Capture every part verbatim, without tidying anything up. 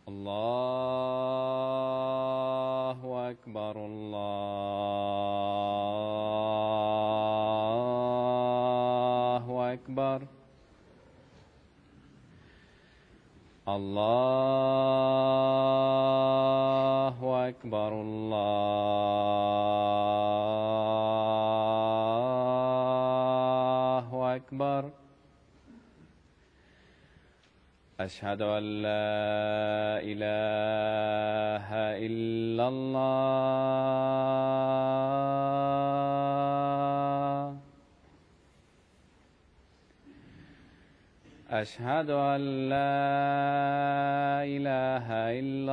الله أكبر الله أكبر الله أكبر الله أكبر. أشهد أن لا إله إلا الله. أشهد أن لا إله إلا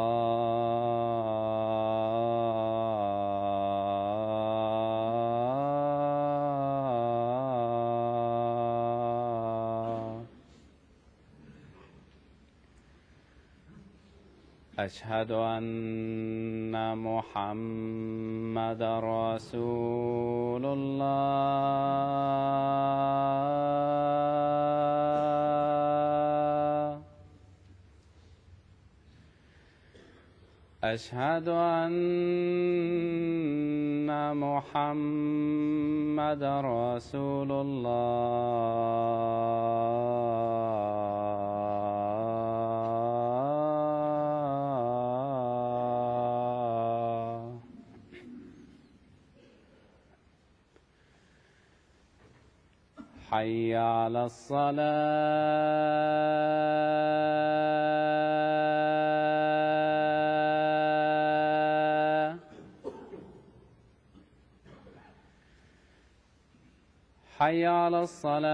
الله. أشهد أن محمدًا رسول الله. أشهد أن محمدًا رسول الله. حي على الصلاة. حي على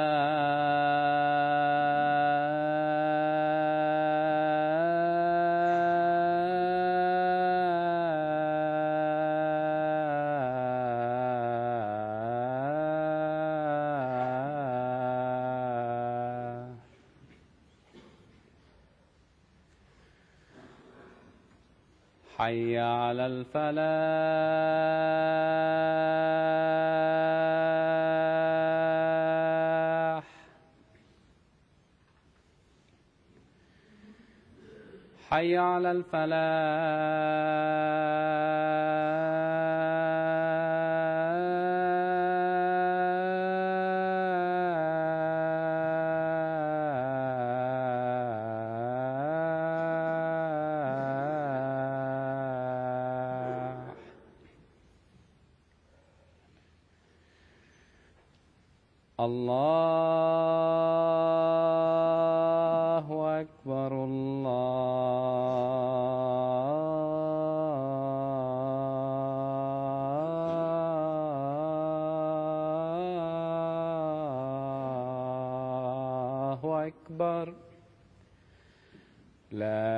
الصلاة. حي على الفلاح. حي على الفلاح. الله أكبر الله أكبر. لا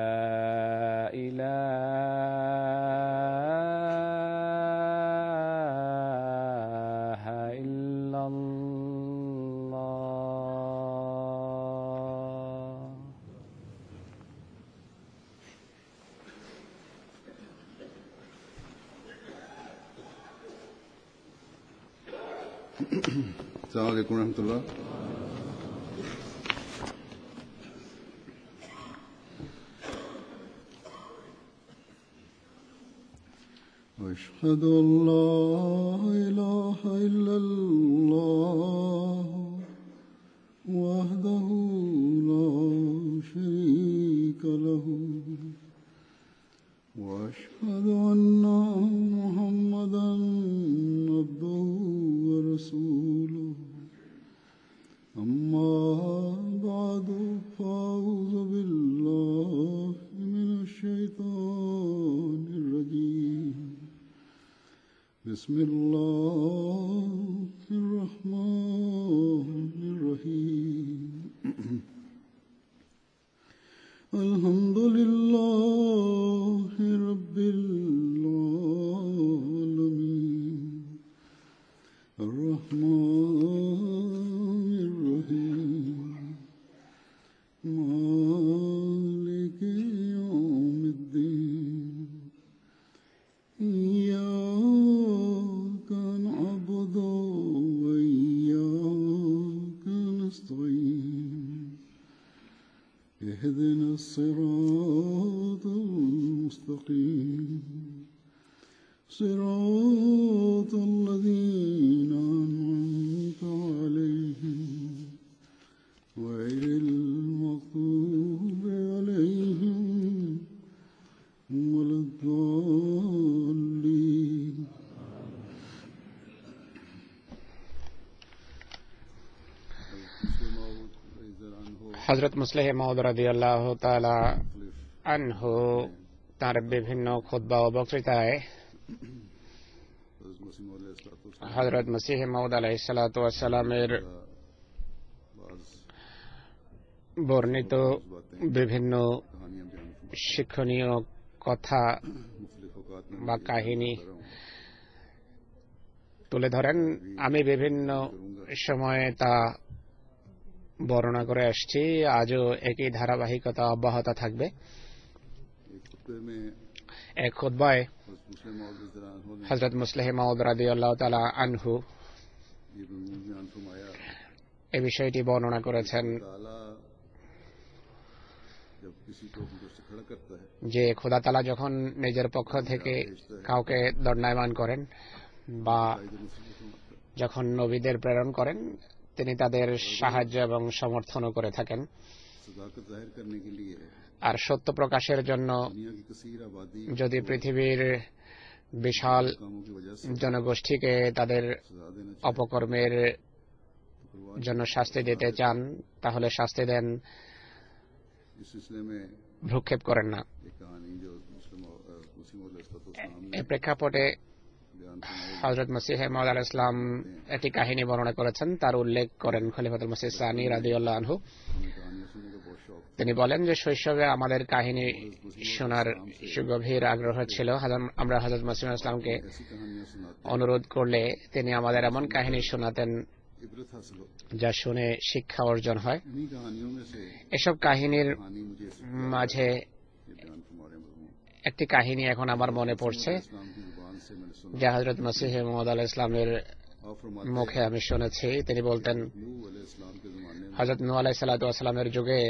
إله إلا الله. السلام عليكم ورحمة الله. أشهد أن لا إله إلا الله وحده لا شريك له وأشهد أن محمدًا عبده ورسوله. أما بعد فأعوذ بالله من الشيطان الرجيم. بسم الله الرحمن الرحيم. الحمد لله رب العالمين الرحمن الرحيم مالك يوم الدين. إياك نعبد وإياك نستعين. اهدنا الصراط المستقيم صراط الذين أنعمت عليهم غير المغضوب عليهم ولا الضالين. হযরত মুসলিহ মাউদ রাদিয়াল্লাহু তাআলা আনহু তার বিভিন্ন খুতবা ও বক্তৃতায় হযরত মসিহ মাউদ আলাইহিস সালাতু ওয়াস সালামের বর্ণিত বিভিন্ন শিক্ষণীয় কথা বা কাহিনী তুলে ধরেন। আমি বিভিন্ন সময়ে তা বর্ণনা করে আসছি, আজও একই ধারাবাহিকতা অব্যাহত থাকবে। এক খুতবায় হযরত মুসলিহ মাউদ রাদিয়াল্লাহু তাআলা আনহু এই বিষয়টি বর্ণনা করেছেন যে খোদা তাআলা যখন নিজের পক্ষ থেকে কাউকে দণ্ডায়মান করেন বা যখন নবীদের প্রেরণ করেন, তিনি তাদের সাহায্য এবং সমর্থনও করে থাকেন। আর সত্য প্রকাশের জন্য যদি পৃথিবীর বিশাল জনগোষ্ঠীকে তাদের অপকর্মের জন্য শাস্তি দিতে চান, তাহলে শাস্তি দেন, ভ্রুক্ষেপ করেন না। এই প্রেক্ষাপটে হযরত মসিহ মাউদ আলাইহিস সালাম একটি কাহিনী বর্ণনা করেছেন, তার উল্লেখ করেন খলিফাতুল মসিহ সানি রাদিয়াল্লাহু আনহু। তিনি বলেন যে শৈশবে আমাদের কাহিনী শোনার সুগভীর আগ্রহ ছিল। আমরা হযরত মসিহ আলাইহিস সালামকে অনুরোধ করলে তিনি আমাদের এমন কাহিনী শোনাতেন যা শুনে শিক্ষা অর্জন হয়। এসব কাহিনীর মাঝে একটি কাহিনী এখন আমার মনে পড়ছে, যা হযরত মসিহ মাউদ আলাইহিস সালামের মুখে আমি শুনেছি। তিনি বলতেন, হযরত নূহ আলাইহিস সালাতু ওয়াস সালামের যুগে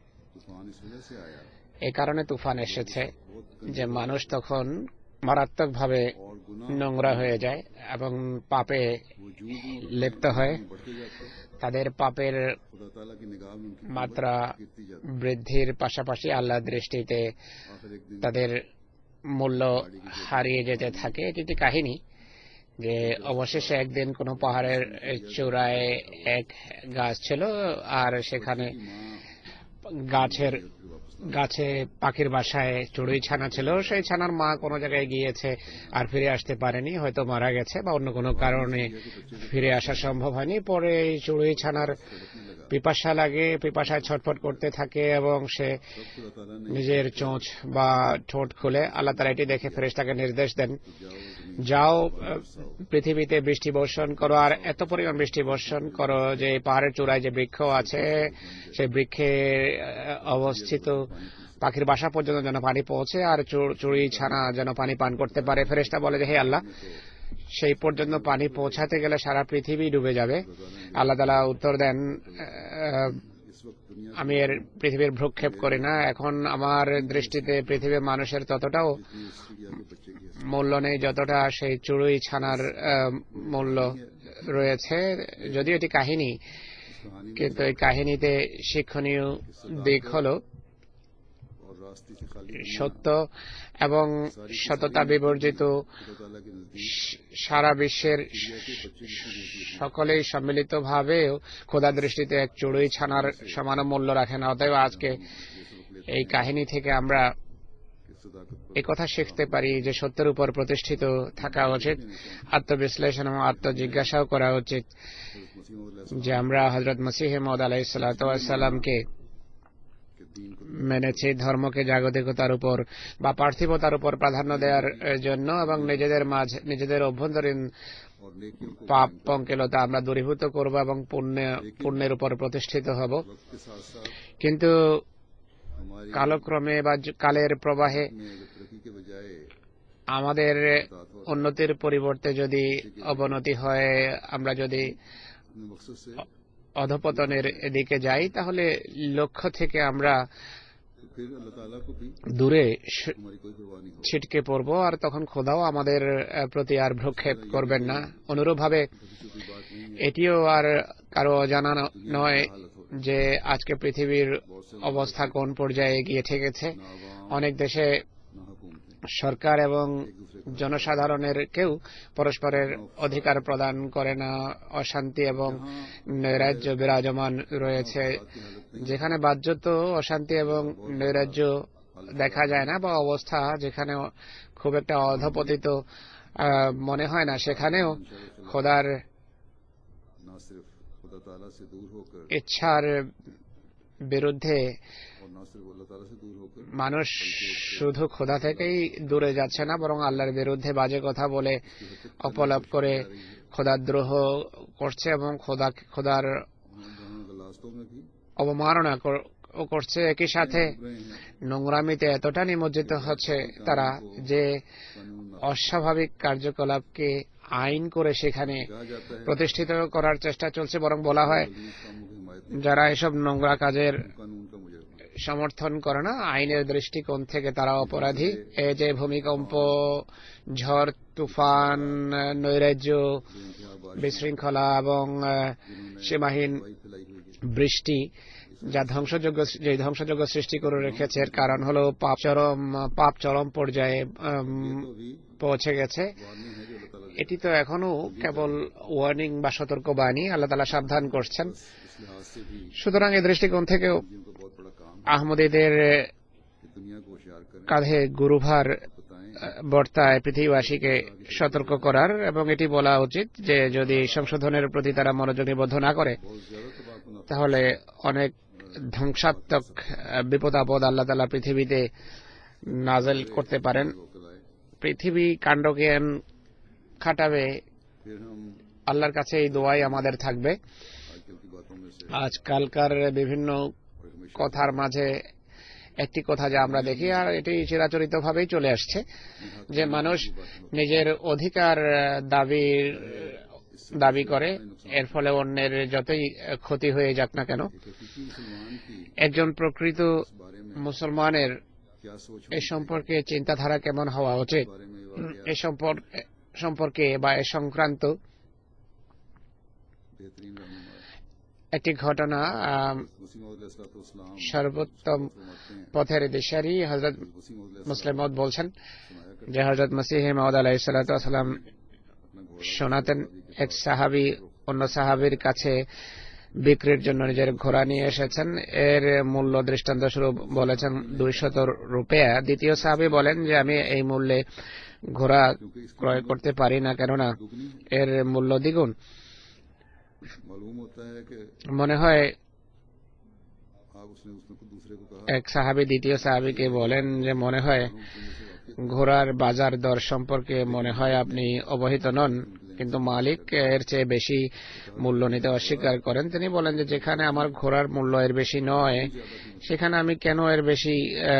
এই কারণে তুফান এসেছে যে মানুষ তখন মারাত্মকভাবে নোংরা হয়ে যায় এবং পাপে লিপ্ত হয়। তাদের পাপের মাত্রা বৃদ্ধির পাশাপাশি আল্লাহর দৃষ্টিতে তাদের মূল্য হারিয়ে যেতে থাকে। এটি একটি কাহিনী যে অবশেষে একদিন কোনো পাহাড়ের চূড়ায় এক গাছ ছিল, আর সেখানে গাছের গাছে পাখির বাসায় চড়ুই ছানা ছিল। সেই ছানার মা কোনো জায়গায় গিয়েছে আর ফিরে আসতে পারেনি, হয়তো মারা গেছে বা অন্য কোনো কারণে ফিরে আসা সম্ভব হয়নি। পরে এই চড়ুই ছানার পিপাসা লাগে, পিপাসায় ছটফট করতে থাকে এবং সে নিজের চোঁচ বা ঠোঁট খুলে আল্লাহ তাআলা এটি দেখে ফেরেশতাকে নির্দেশ দেন, যাও পৃথিবীতে বৃষ্টি বর্ষণ করো, আর এত পরিমাণ বৃষ্টি বর্ষণ করো যে পাহাড়ের চূড়ায় যে বৃক্ষ আছে সেই বৃক্ষে অবস্থিত পাখির বাসা পর্যন্ত যেন পানি পৌঁছে আর চড়ুই ছানা যেন পানি পান করতে পারে। ফেরেশতা বলে যে হে আল্লাহ, সেই পর্যন্ত পানি পৌঁছাতে গেলে সারা পৃথিবী ডুবে যাবে। আল্লাহ তাআলা উত্তর দেন, আমি এর পৃথিবীর ভ্রুক্ষেপ করি না। এখন আমার দৃষ্টিতে পৃথিবীর মানুষের ততটাও মূল্য নেই যতটা সেই চড়ুই ছানার মূল্য রয়েছে। যদিও এটি কাহিনী, কিন্তু এই কাহিনীতে শিক্ষণীয় দিক হলো সত্য এবং সততা বিবর্জিত সারা বিশ্বের সকলেই সম্মিলিতভাবে খোদা দৃষ্টিতে এক চড়ুই ছানার সমান মূল্য রাখে না। অতএব আজকে এই কাহিনী থেকে আমরা এই কথা শিখতে পারি যে সত্যের উপর প্রতিষ্ঠিত থাকা উচিত, আত্মবিশ্লেষণ এবং আত্মজিজ্ঞাসাও করা উচিত যে আমরা হযরত মসিহ মাউদ আলাইহিস সালাতু ওয়াস সালামকে মেনেছি ধর্মকে জাগতিকতার উপর বা পার্থিবতার উপর প্রাধান্য দেওয়ার জন্য, এবং নিজেদের মাঝে নিজেদের অভ্যন্তরীণ পাপ পঙ্কিলতা আমরা দূরীভূত করব এবং পুণ্য পুণ্যের উপর প্রতিষ্ঠিত হব। কিন্তু কালক্রমে বা কালের প্রবাহে আমাদের উন্নতির পরিবর্তে যদি অবনতি হয়, আমরা যদি অধপতনের দিকে যাই তাহলে লক্ষ্য থেকে আমরা तो फिर अल्लाह ताला को भी দূরে हमारी कोई परवाह नहीं होगी। ছিটকে পড়ব, আর তখন খোদাও আমাদের প্রতি আর ভ্রুক্ষেপ করবেন না। অনুরূপভাবে छोटी बात नहीं है। এটিও আর কারো জানা নয় যে আজকে পৃথিবীর অবস্থা কোন পর্যায়ে গিয়ে ঠেকেছে। ना आवाम অনেক দেশে ना हुकूमतें সরকার এবং জনসাধারণের কেউ পরস্পরের অধিকার প্রদান করে না। অশান্তি এবং নৈরাজ্য বিরাজমান রয়েছে। যেখানে বাহ্যত অশান্তি এবং নৈরাজ্য দেখা যায় না বা অবস্থা যেখানে খুব একটা অধপতিত মনে হয় না, সেখানেও খোদার ना सिर्फ खुदा ताला से दूर होकर ইচ্ছার বিরুদ্ধে और ना सिर्फ अल्लाह ताला से दूर होकर মানুষ শুধু খোদা থেকেই দূরে যাচ্ছে না, বরং আল্লাহর বিরুদ্ধে বাজে কথা বলে অপলাপ করে খোদার দ্রোহ করছে এবং খোদা খোদার गलास्तों में भी অবমাননা করছে। একই সাথে নোংরামিতে এতটা নিমজ্জিত হচ্ছে তারা যে অস্বাভাবিক কার্যকলাপকে আইন করে সেখানে প্রতিষ্ঠিত করার চেষ্টা চলছে। বরং বলা হয় যারা এসব নোংরা কাজের कानून का मुजरिम সমর্থন করে না, আইনের দৃষ্টিকোণ থেকে তারা অপরাধী। এই যে ভূমিকম্প, ঝড়, তুফান, নৈরাজ্য, বিশৃঙ্খলা এবং সীমাহীন বৃষ্টি যা ধ্বংসযোগ্য যে ধ্বংসযোগ্য সৃষ্টি করে রেখেছে, এর কারণ হলো পাপ চরম পাপ চরম পর্যায়ে পৌঁছে গেছে। এটি তো এখনো কেবল ওয়ার্নিং বা সতর্কবাণী, আল্লাহ তাআলা সাবধান করছেন। সুতরাং এই দৃষ্টিকোণ থেকেও আহমদীদের दुनिया को होशियार करें, কাঁধে গুরুভার বর্তায় পৃথিবীবাসীকে সতর্ক করার, এবং এটি বলা উচিত যে যদি সংশোধনের প্রতি তারা মনোযোগ নিবদ্ধ না করে তাহলে অনেক ধ্বংসাত্মক বিপদ আপদ আল্লাহ তাআলা পৃথিবীতে নাজেল করতে পারেন। পৃথিবী কাণ্ডজ্ঞান খাটাবে, फिर हम আল্লাহর কাছে এই দোয়াই আমাদের থাকবে। आजकल की बातों में से আজকালকার বিভিন্ন কথার মাঝে একটি কথা যা আমরা দেখি, আর এটি চিরাচরিত ভাবেই চলে আসছে, যে মানুষ নিজের অধিকার দাবি দাবি করে, এর ফলে অন্যের যতই ক্ষতি হয়ে যাক না কেন। मुसलमान की একজন প্রকৃত মুসলমানের क्या सोच এ সম্পর্কে চিন্তাধারা কেমন হওয়া উচিত, बारे में এ সম্পর্কে বা এ সংক্রান্ত बेहतरीन रहनुमा একটি ঘটনা उसी मौलाम সর্বোত্তম পথের দিশারি হযরত उसी মুসলিম মওদ বলছেন যে হযরত মসিহ মাউদ আলাইহিস সালাতু ওয়াস সালাম শোনাতেন এক সাহাবী অন্য সাহাবীর কাছে বিক্রির জন্য নিজের ঘোড়া নিয়ে এসেছেন। এর মূল্য দৃষ্টান্ত স্বরূপ বলেছেন দুইশত রুপিয়া। দ্বিতীয় সাহাবী বলেন যে আমি এই মূল্যে ঘোড়া ক্রয় করতে পারি না, কেননা এর মূল্য দ্বিগুণ। मालूम होता है कि মনে হয় आप उसने उसने को दूसरे को कहा এক সাহাবী দ্বিতীয় সাহাবীকে বলেন যে মনে হয় ঘোড়ার বাজার দর সম্পর্কে মনে হয় আপনি অবহিত নন, কিন্তু মালিক এর চেয়ে বেশি মূল্য নিতে অস্বীকার করেন। তিনি বলেন যে যেখানে আমার ঘোড়ার মূল্য এর বেশি নয় সেখানে আমি কেন এর বেশি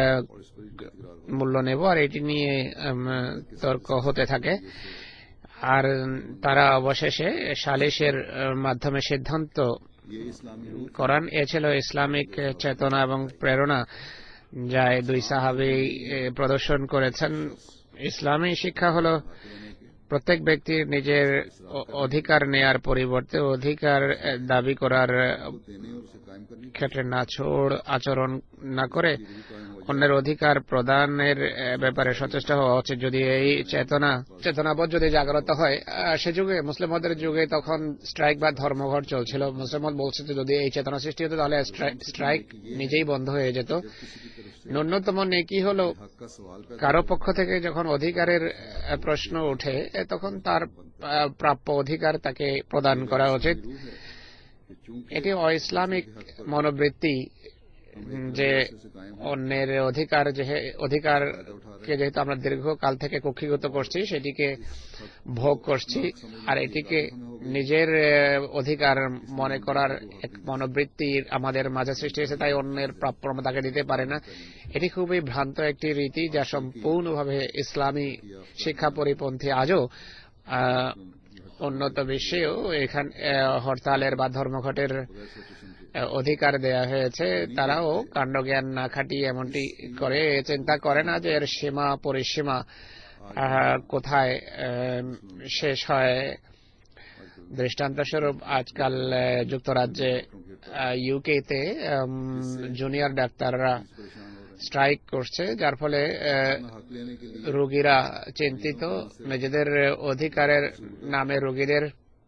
মূল্য নেব, আর এটি নিয়ে তর্ক হতে থাকে। আর তারা অবশেষে সালিশের মাধ্যমে সিদ্ধান্ত ये इस्लामी रूह করান। এ ছিল ইসলামিক চেতনা এবং প্রেরণা যা এই দুই সাহাবী প্রদর্শন করেছেন। ইসলামী শিক্ষা হলো প্রত্যেক ব্যক্তির নিজের অধিকার নেয়ার পরিবর্তে অধিকার দাবি করার देने और उसे कायम करने ক্ষেত্রে নাছোড় আচরণ না করে অন্যের অধিকার প্রদানের ব্যাপারে সচেষ্ট হওয়া উচিত। যদি এই চেতনা চেতনাবোধ যদি জাগ্রত হয়, সে যুগে মুসলিমদের যুগে তখন স্ট্রাইক বা ধর্মঘট চলছিল। মুসলিমদ বলছে যে যদি এই চেতনা সৃষ্টি হতো তাহলে স্ট্রাইক নিজেই বন্ধ হয়ে যেত। ন্যূনতম নেকি হলো हक का सवाल पैदा কারো পক্ষ থেকে যখন অধিকারের প্রশ্ন ওঠে তখন তার প্রাপ্য অধিকার তাকে প্রদান করা উচিত। कि चूंकि এটি অইসলামিক মনোবৃত্তি যে অন্যের অধিকার যে অধিকারকে যেহেতু আমরা দীর্ঘকাল থেকে কক্ষিগত করছি সেটিকে ভোগ করছি, আর এটিকে নিজের অধিকার মনে করার এক মনোবৃত্তি আমাদের মাঝে সৃষ্টি হয়েছে, তাই অন্যের প্রাপ্য আমরা তাকে দিতে পারে না। এটি খুবই ভ্রান্ত একটি রীতি যা সম্পূর্ণভাবে ইসলামী শিক্ষা পরিপন্থী। আজও উন্নত বিশ্বেও এখানে হরতালের বা ধর্মঘটের অধিকার দেয়া হয়েছে, তারাও কাণ্ডজ্ঞান না খাটিয়ে এমনটি করে, চিন্তা করে না যে এর সীমা পরিসীমা কোথায় শেষ হয়। দৃষ্টান্তস্বরূপ আজকাল যুক্তরাজ্যে ইউকেতে জুনিয়র ডাক্তাররা স্ট্রাইক করছে, যার ফলে রোগীরা চিন্তিত। নিজেদের অধিকারের নামে রোগীদের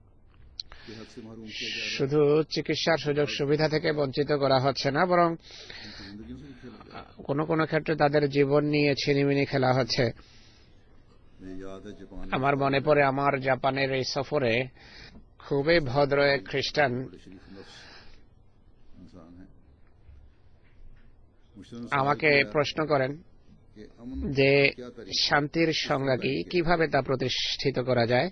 শুধু চিকিৎসার সুযোগ সুবিধা থেকে বঞ্চিত করা হচ্ছে না, বরং কোনো কোনো ক্ষেত্রে তাদের জীবন নিয়ে ছিনিমিনি খেলা হচ্ছে। আমার মনে পড়ে আমার জাপানের এই সফরে খুবই ভদ্র এক খ্রিস্টান আমাকে প্রশ্ন করেন যে শান্তির সংজ্ঞা কি, কিভাবে তা প্রতিষ্ঠিত করা যায়।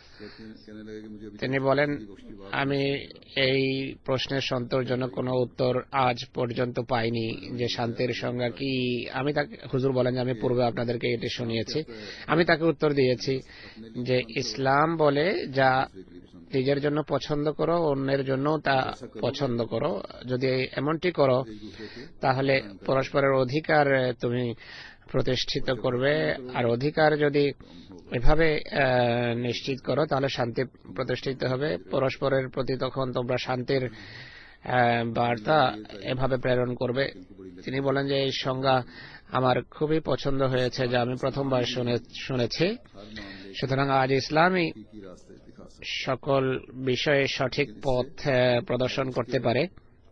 তিনি বলেন, আমি এই প্রশ্নের সন্তোষজনক কোনো উত্তর আজ পর্যন্ত পাইনি যে শান্তির সংজ্ঞা কি। আমি তাকে, হুজুর বলেন যে আমি পূর্বে আপনাদেরকে এটি শুনিয়েছি। আমি তাকে উত্তর দিয়েছি যে ইসলাম বলে যা নিজের জন্য পছন্দ করো অন্যের জন্য তা পছন্দ করো। যদি এমনটি করো তাহলে পরস্পরের অধিকার তুমি প্রতিষ্ঠিত করবে, আর অধিকার যদি এভাবে নিশ্চিত করো তাহলে শান্তি প্রতিষ্ঠিত হবে। পরস্পরের প্রতি তখন তোমরা শান্তির বার্তা এভাবে প্রেরণ করবে। তিনি বলেন যে এই সংজ্ঞা আমার খুবই পছন্দ হয়েছে, যা আমি প্রথমবার শুনেছি। সুতরাং আজ ইসলামই সকল বিষয়ে সঠিক পথ প্রদর্শন করতে পারে,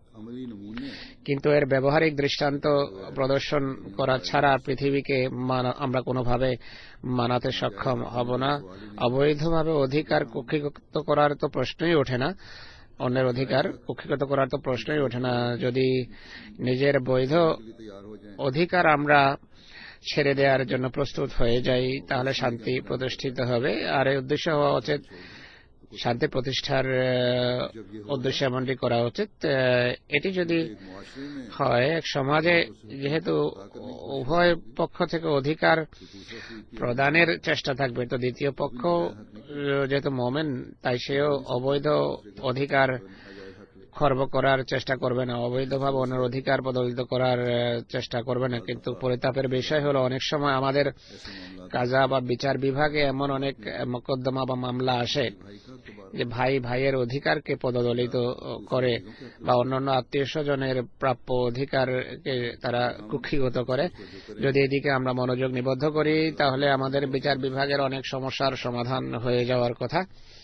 কিন্তু এর ব্যবহারিক দৃষ্টান্ত প্রদর্শন করা ছাড়া পৃথিবীকে আমরা কোনোভাবে মানাতে সক্ষম হব না। অবৈধভাবে অধিকার কুক্ষিগত করার তো প্রশ্নই ওঠে না, অন্যের অধিকার কুক্ষিগত করার তো প্রশ্নই ওঠে না। যদি নিজের বৈধ অধিকার আমরা ছেড়ে দেওয়ার জন্য প্রস্তুত হয়ে যাই তাহলে শান্তি প্রতিষ্ঠিত হবে। আর এই উদ্দেশ্য হওয়া উচিত, শান্তি প্রতিষ্ঠার উদ্দেশ্যে এমনটি করা উচিত। এটি যদি হয় এক সমাজে, যেহেতু উভয় পক্ষ থেকে অধিকার প্রদানের চেষ্টা থাকবে, তো দ্বিতীয় পক্ষ যেহেতু মোমেন তাই সেও অবৈধ অধিকার খর্ব করার চেষ্টা করবে না, অবৈধভাবে অন্যের অধিকার প্রদলিত করার চেষ্টা করবে না। কিন্তু পরিতাপের বিষয় হলো অনেক সময় আমাদের কাজা বা বিচার বিভাগে এমন অনেক মোকদ্দমা বা মামলা আসে যে ভাই ভাইয়ের অধিকারকে পদদলিত করে বা অন্যান্য আত্মীয় স্বজনের প্রাপ্য অধিকারকে তারা কুক্ষিগত করে। যদি এদিকে আমরা মনোযোগ নিবদ্ধ করি তাহলে আমাদের বিচার বিভাগের অনেক সমস্যার সমাধান হয়ে যাওয়ার কথা।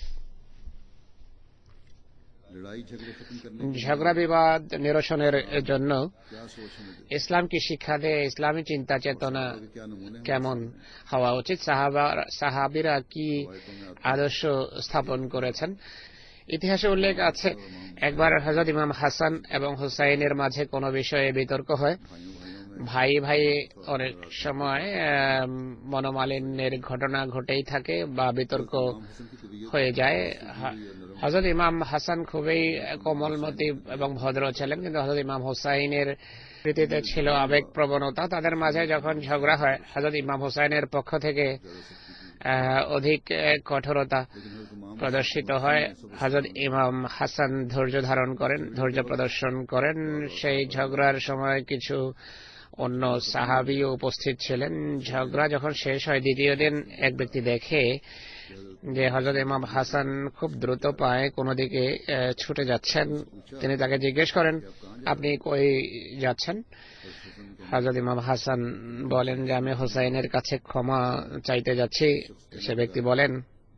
ঝগড়া বিবাদ নিরসনের জন্য ইসলাম কি শিক্ষা দেয়, ইসলামী চিন্তা চেতনা কেমন হওয়া উচিত, সাহাবীরা কি আদর্শ স্থাপন করেছেন। ইতিহাসে উল্লেখ আছে একবার হযরত ইমাম হাসান এবং হুসাইনের মাঝে কোনো বিষয়ে বিতর্ক হয়। ভাই ভাই অনেক সময় মনোমালিন্যের ঘটনা ঘটেই থাকে বা বিতর্ক হয়ে যায়। হযরত ইমাম হাসান খুবই কোমলমতি এবং ভদ্র ছিলেন, কিন্তু হযরত ইমাম হুসাইনের প্রীতিতে ছিল আবেগ প্রবণতা। তাদের মাঝে যখন ঝগড়া হয় হযরত ইমাম হুসাইনের পক্ষ থেকে অধিক কঠোরতা প্রদর্শিত হয়। হযরত ইমাম হাসান ধৈর্য ধারণ করেন, ধৈর্য প্রদর্শন করেন। সেই ঝগড়ার সময় কিছু অন্য সাহাবীও উপস্থিত ছিলেন। ঝগড়া যখন শেষ হয় দ্বিতীয় দিন এক ব্যক্তি দেখে যে হযরত ইমাম হাসান খুব দ্রুত পায়ে কোনো দিকে ছুটে যাচ্ছেন। তিনি তাকে জিজ্ঞেস করেন, আপনি কই যাচ্ছেন? হযরত ইমাম হাসান বলেন যে আমি হুসাইনের কাছে ক্ষমা চাইতে যাচ্ছি। সে ব্যক্তি বলেন,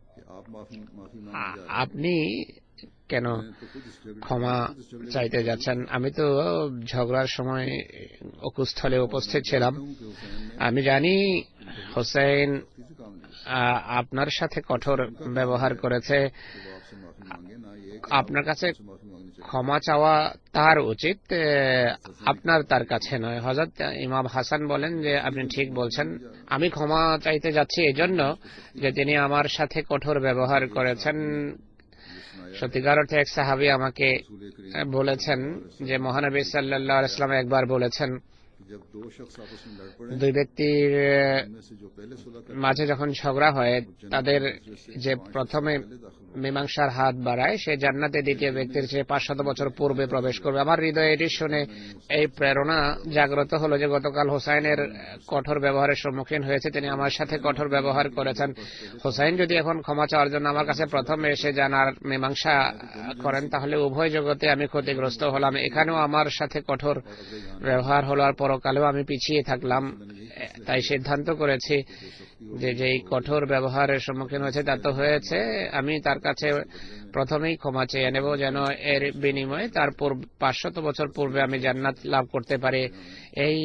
আপনি কেন ক্ষমা চাইতে যাচ্ছেন? আমি তো ঝগড়ার সময় অকুস্থলে উপস্থিত ছিলাম। আমি জানি হুসাইন আপনার সাথে কঠোর ব্যবহার করেছে, আপনার কাছে ক্ষমা চাওয়া তার উচিত, আপনার তার কাছে নয়। হযরত ইমাম হাসান বলেন যে আপনি ঠিক বলছেন, আমি ক্ষমা চাইতে যাচ্ছি এজন্য যে তিনি আমার সাথে কঠোর ব্যবহার করেছেন। সত্যিকার অর্থে এক সাহাবী আমাকে বলেছেন যে মহানবী সাল্লাল্লাহু আলাইহি ওয়াসাল্লাম একবার বলেছেন जब दो शख्स आपस में लड़ पड़े দুই ব্যক্তির उनमें से जो पहले सुलह कर মাঝে যখন ঝগড়া হয় তাদের যে প্রথমে মীমাংসার হাত বাড়ায় সে জান্নাতে দ্বিতীয় ব্যক্তির চেয়ে পাঁচশত বছর পূর্বে প্রবেশ করবে। আমার হৃদয়ে এটি শুনে এই প্রেরণা জাগ্রত হলো যে গতকাল হোসাইনের কঠোর ব্যবহারের সম্মুখীন হয়েছে, তিনি আমার সাথে কঠোর ব্যবহার করেছেন। হোসাইন যদি এখন ক্ষমা চাওয়ার জন্য আমার কাছে প্রথমে এসে জানার মীমাংসা করেন তাহলে উভয় জগতে আমি ক্ষতিগ্রস্ত হলাম। এখানেও আমার সাথে কঠোর ব্যবহার হলো আর পরকালেও আমি পিছিয়ে থাকলাম। তাই সিদ্ধান্ত করেছি যে যেই কঠোর ব্যবহারের সম্মুখীন হয়েছে তা তো হয়েছে, আমি তার কাছে প্রথমেই ক্ষমা চেয়ে নেব যেন এর বিনিময়ে তার পাঁচশত বছর পূর্বে আমি জান্নাত লাভ করতে পারি। এই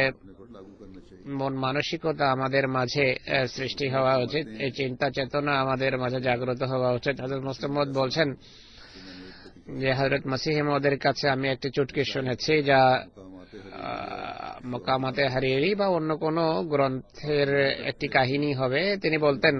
মন মানসিকতা আমাদের মাঝে সৃষ্টি হওয়া উচিত, এই চিন্তা চেতনা আমাদের মাঝে জাগ্রত হওয়া উচিত। হযরত মুসলিম মাউদ বলছেন যে হযরত মসিহ মাউদের কাছে আমি একটি চুটকি শুনেছি যা মকামাতে হারিরি বা অন্য কোন গ্রন্থের একটি কাহিনী হবে। তিনি বলতেন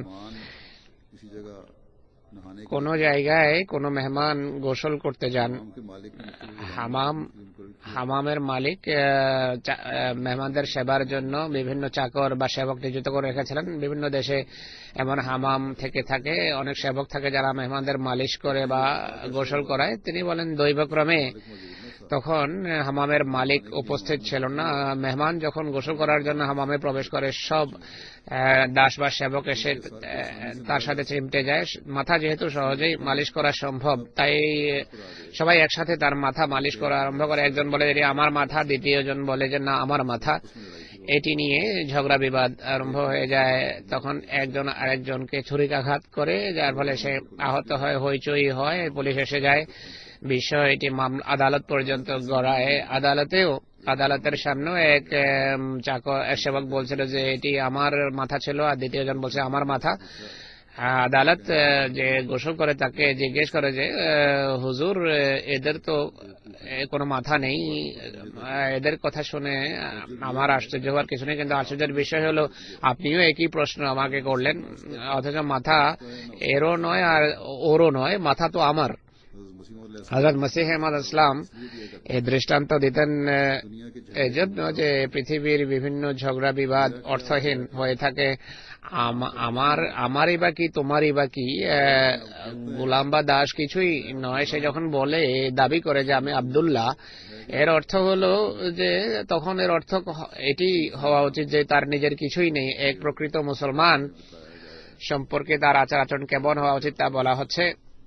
কোন জায়গায় কোন মেহমান গোসল করতে যান, হামাম হামামের মালিক মেহমানদের সেবার জন্য বিভিন্ন চাকর বা সেবক নিযুক্ত করে রেখেছিলেন। বিভিন্ন দেশে এমন হামাম থেকে থাকে, অনেক সেবক থাকে যারা মেহমানদের মালিশ করে বা গোসল করায়। তিনি বলেন দৈবক্রমে তখন হামামের মালিক উপস্থিত ছিল না। মেহমান যখন গোসল করার জন্য হামামে প্রবেশ করে সব দাস বা সেবক এসে তার সাথে চিমটে যায়। মাথা যেহেতু সহজেই মালিশ করা সম্ভব তাই সবাই একসাথে তার মাথা মালিশ করা আরম্ভ করে। একজন বলে যে আমার মাথা, দ্বিতীয় জন বলে যে না আমার মাথা। এটি নিয়ে ঝগড়া বিবাদ আরম্ভ হয়ে যায়। তখন একজন আরেকজনকে ছুরিকাঘাত করে, যার ফলে সে আহত হয়, হইচই হয়, পুলিশ এসে যায়। বিষয়টি আদালত পর্যন্ত গড়ায়। আদালতেও আদালতের সামনেও এক চাকর সেবক বলছিল যে এটি আমার মাথা ছিল, আর দ্বিতীয় জন বলছে আমার মাথা। আদালত যে গোসল করে তাকে জিজ্ঞেস করে যে হুজুর এদের তো কোনো মাথা নেই, এদের কথা শুনে আমার আশ্চর্য হওয়ার কিছু নেই, কিন্তু আশ্চর্যের বিষয় হলো আপনিও একই প্রশ্ন আমাকে করলেন, অথচ মাথা এরও নয় আর ওরও নয়, মাথা তো আমার। হযরত মসিহ মাউদ ইসলাম এই দৃষ্টান্ত দিতেন এজন্য যে পৃথিবীর বিভিন্ন ঝগড়া বিবাদ অর্থহীন হয়ে থাকে। আমার আমারই বা কি তোমারই বা কি, গোলাম বা দাস কিছুই নয়। সে যখন বলে দাবি করে যে আমি আব্দুল্লাহ, এর অর্থ হলো যে তখন এর অর্থ এটি হওয়া উচিত যে তার নিজের কিছুই নেই। এক প্রকৃত মুসলমান সম্পর্কে তার আচার আচরণ কেমন হওয়া উচিত তা বলা হচ্ছে।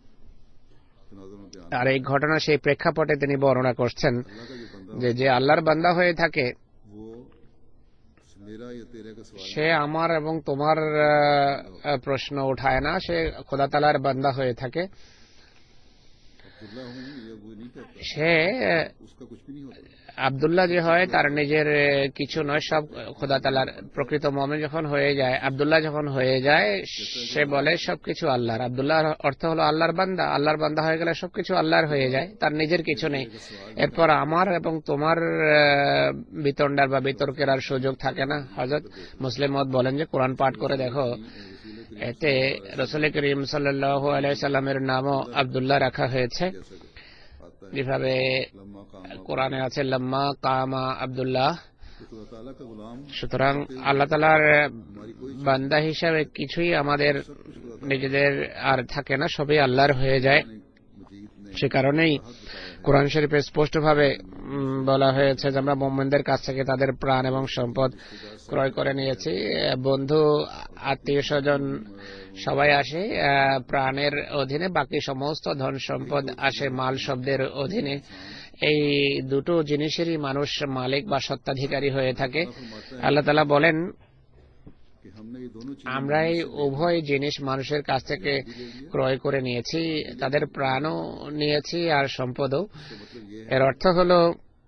আর এই ঘটনা সেই প্রেক্ষাপটে তিনি বর্ণনা করছেন যে যে আল্লাহর বান্দা হয়ে থাকে সে আমার এবং তোমার প্রশ্ন উঠায় না, সে খোদা তাআলার বান্দা হয়ে থাকে। সে আব্দুল্লাহ যে হয় তার নিজের কিছু নয়, সব খোদা তাআলার। প্রকৃত মুমিন যখন হয়ে যায়, আব্দুল্লাহ যখন হয়ে যায়, সে বলে সবকিছু আল্লাহর। আব্দুল্লাহর অর্থ হলো আল্লাহর বান্দা। আল্লাহর বান্দা হয়ে গেলে সবকিছু আল্লাহর হয়ে যায়, তার নিজের কিছু নেই। এরপর আমার এবং তোমার বিতণ্ডার বা বিতর্কের আর সুযোগ থাকে না। হযরত মুসলিম মাউদ বলেন যে কোরআন পাঠ করে দেখো, এতে রাসূল করিম সাল্লাল্লাহু আলাইহি সাল্লামের নামও আব্দুল্লাহ রাখা হয়েছে, যেভাবে কোরআনে আছে লাম্মা কামা আব্দুল্লাহ। সুতরাং আল্লাহ তাআলার বান্দা হিসাবে কিছুই আমাদের নিজেদের আর থাকে না, সবই আল্লাহর হয়ে যায়। সে কারণেই কোরআন শরীফে স্পষ্টভাবে বলা হয়েছে যে আমরা মুমিনদের কাছ থেকে তাদের প্রাণ এবং সম্পদ ক্রয় করে নিয়েছি। বন্ধু, আত্মীয় স্বজন সবাই আসে প্রাণের অধীনে, বাকি সমস্ত ধন সম্পদ আসে মাল শব্দের অধীনে। এই দুটো জিনিসেরই মানুষ মালিক বা সত্ত্বাধিকারী হয়ে থাকে। আল্লাহ তাআলা বলেন আমরা এই উভয় জিনিস মানুষের কাছ থেকে ক্রয় করে নিয়েছি, তাদের প্রাণও নিয়েছি আর সম্পদও। এর অর্থ হলো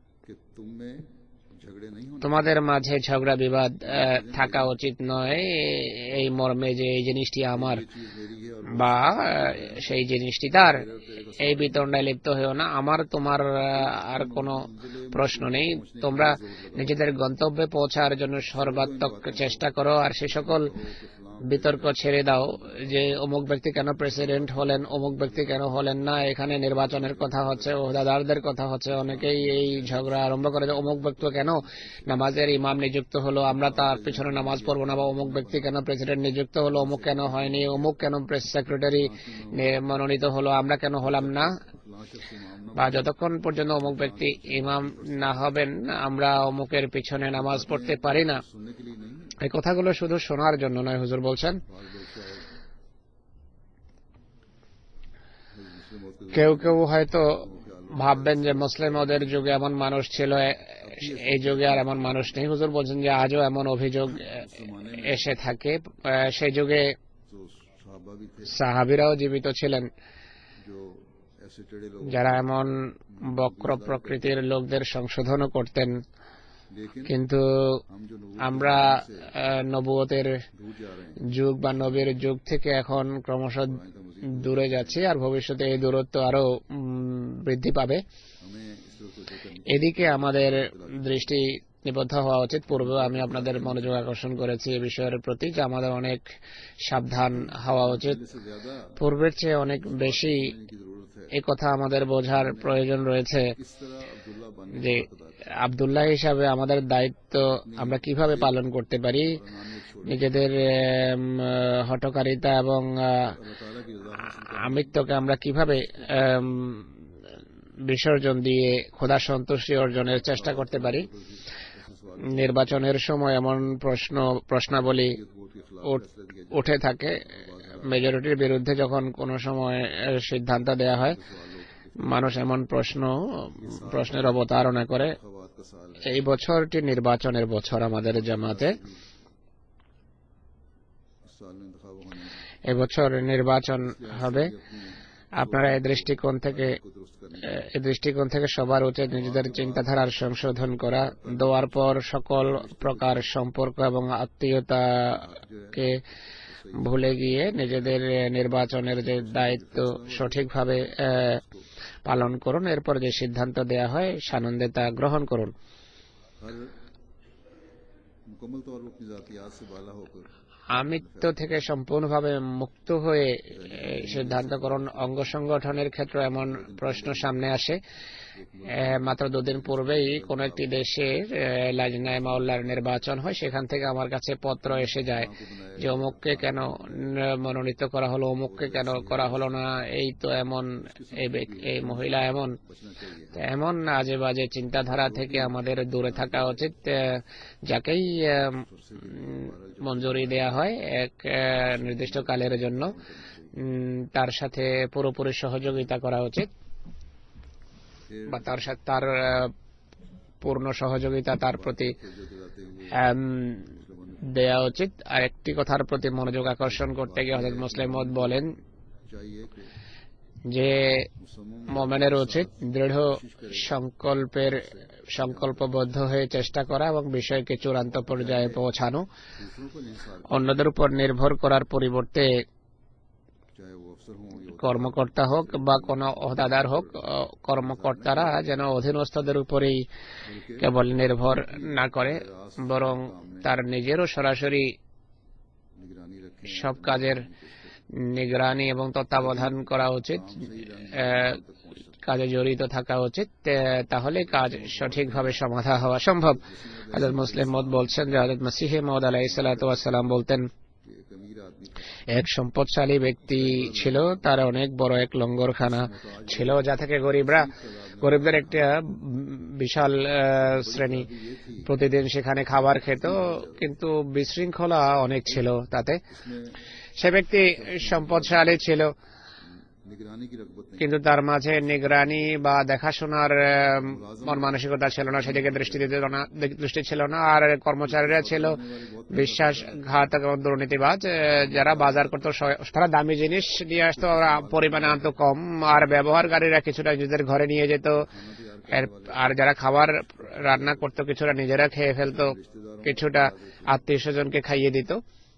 তোমাদের মাঝে ঝগড়া বিবাদ থাকা উচিত নয় এই মর্মে যে এই জিনিসটি আমার বা সেই জিনিসটি তার, এই বিতণ্ডায় লিপ্ত হয়েও না। আমার তোমার আর কোনো প্রশ্ন নেই। তোমরা নিজেদের গন্তব্যে পৌঁছার জন্য সর্বাত্মক চেষ্টা করো, আর সে সকল বিতর্ক ছেড়ে দাও যে অমুক ব্যক্তি কেন প্রেসিডেন্ট হলেন, অমুক ব্যক্তি কেন হলেন না, এখানে নির্বাচনের কথা হচ্ছে, ওহদাদারদের কথা হচ্ছে। অনেকেই এই ঝগড়া আরম্ভ করে যে অমুক ব্যক্তি কেন নামাজের ইমাম নিযুক্ত হলো, আমরা তার পিছনে নামাজ পড়বো না, বা অমুক ব্যক্তি কেন প্রেসিডেন্ট নিযুক্ত হলো, অমুক কেন হয়নি, অমুক কেন প্রেস সেক্রেটারি মনোনীত হলো, আমরা কেন হলাম না, বা যতক্ষণ পর্যন্ত অমুক ব্যক্তি ইমাম না হবেন আমরা অমুকের পিছনে নামাজ পড়তে পারি না। এই কথাগুলো শুধু শোনার জন্য নয়, হুজুর বলছেন কেউ কেউ হয়তো ভাববেন যে মুসলিম ওদের যুগে এমন মানুষ ছিল, এই যুগে আর এমন মানুষ নেই। হুজুর বলছেন যে আজও এমন অভিযোগ এসে থাকে। সেই যুগে সাহাবীরাও জীবিত ছিলেন যারা এমন বক্র প্রকৃতির লোকদের সংশোধনও করতেন। কিন্তু আমরা নবুয়তের যুগ বা নবীর যুগ থেকে এখন ক্রমশ দূরে যাচ্ছি, আর ভবিষ্যতে এই দূরত্ব আরো বৃদ্ধি পাবে। এদিকে আমাদের দৃষ্টি নিবদ্ধ হওয়া উচিত। পূর্বে আমি আপনাদের মনোযোগ আকর্ষণ করেছি এই বিষয়ের প্রতি যে আমাদের অনেক সাবধান হওয়া উচিত। পূর্বের চেয়ে অনেক বেশি এই কথা আমাদের বোঝার প্রয়োজন রয়েছে যে আব্দুল্লাহ হিসাবে আমাদের দায়িত্ব আমরা কিভাবে পালন করতে পারি, নিজেদের হঠকারিতা এবং আমিত্বকে আমরা কিভাবে বিসর্জন দিয়ে খোদা সন্তুষ্টি অর্জনের চেষ্টা করতে পারি। নির্বাচনের সময় এমন প্রশ্ন প্রশ্নাবলী উঠে থাকে, মেজরিটির বিরুদ্ধে যখন কোনো সময় সিদ্ধান্ত দেয়া হয়, মানুষ এমন প্রশ্ন প্রশ্নের অবতারণা করে। এই বছরটি নির্বাচনের বছর আমাদের জামাতে। এবছর নির্বাচন হবে। আপনারা এই দৃষ্টিকোণ থেকে এই দৃষ্টিকোণ থেকে সবার উচিত নিজেদের চিন্তাধারার সংশোধন করা, দেওয়ার পর সকল প্রকার সম্পর্ক এবং আত্মীয়তাকে ভুলে গিয়ে নিজেদের নির্বাচনের যে দায়িত্ব সঠিকভাবে পালন করুন। এরপর যে সিদ্ধান্ত দেয়া হয় সানন্দে তা গ্রহণ করুন। আমিত্ব থেকে সম্পূর্ণভাবে মুক্ত হয়ে সিদ্ধান্ত করুন। অঙ্গ সংগঠনের ক্ষেত্রে এমন প্রশ্ন সামনে আসে। মাত্র দুদিন পূর্বেই কোন একটি দেশে লাজনায়ে মাওলার নির্বাচন হয়, সেখান থেকে আমার কাছে পত্র এসে যায় যে অমুককে কেন মনোনীত করা হলো, অমুককে কেন করা হলো না, এই তো এমন এই মহিলা এমন এমন আজে বাজে চিন্তাধারা থেকে আমাদের দূরে থাকা উচিত। যাকেই মঞ্জুরি দেয়া হয় এক নির্দিষ্ট কালের জন্য তার সাথে পুরোপুরি সহযোগিতা করা উচিত, বা তার সাথে তার পূর্ণ সহযোগিতা তার প্রতি দেয়া উচিত। আর একটি কথার প্রতি মনোযোগ আকর্ষণ করতে গিয়ে হযরত মুসলিম মওউদ বলেন যে মুমিনের উচিত দৃঢ় সংকল্পের সংকল্পবদ্ধ হয়ে চেষ্টা করা এবং বিষয়কে চূড়ান্ত পর্যায়ে পৌঁছানো। অন্যদের উপর নির্ভর করার পরিবর্তে কর্মকর্তা হোক বা কোন ওহদাদার হোক, কর্মকর্তারা যেন অধীনস্থদের উপরেই কেবল নির্ভর না করে, বরং তার নিজেরও সরাসরি সব কাজের নিগরানি এবং তত্ত্বাবধান করা উচিত, কাজে জড়িত থাকা উচিত। তাহলে কাজ সঠিকভাবে সমাধা হওয়া সম্ভব। হযরত মুসলিম মওউদ বলছেন যে হযরত মসিহ মাউদ আলাইহিস সালাতু ওয়াস সালাম বলতেন, এক সম্পদশালী ব্যক্তি ছিল, তার অনেক বড় এক লঙ্গরখানা ছিল, যা থেকে গরিবরা গরিবদের একটা বিশাল শ্রেণী প্রতিদিন সেখানে খাবার খেত, কিন্তু বিশৃঙ্খলা অনেক ছিল তাতে। সে ব্যক্তি সম্পদশালী ছিল, কিন্তু তার মাঝে নিগরানি বা দেখাশোনার মন মানসিকতা ছিল না, সেদিকে দৃষ্টি দিতে না দৃষ্টি ছিল না। আর কর্মচারীরা ছিল বিশ্বাসঘাতক এবং দুর্নীতিবাজ, যারা বাজার করতো, তারা দামি জিনিস নিয়ে আসতো, পরিমাণে আনতো কম, আর ব্যবহারকারীরা কিছুটা নিজেদের ঘরে নিয়ে যেত, আর যারা খাবার রান্না করতো কিছুটা নিজেরা খেয়ে ফেলতো, কিছুটা আত্মীয় স্বজনকে খাইয়ে দিত।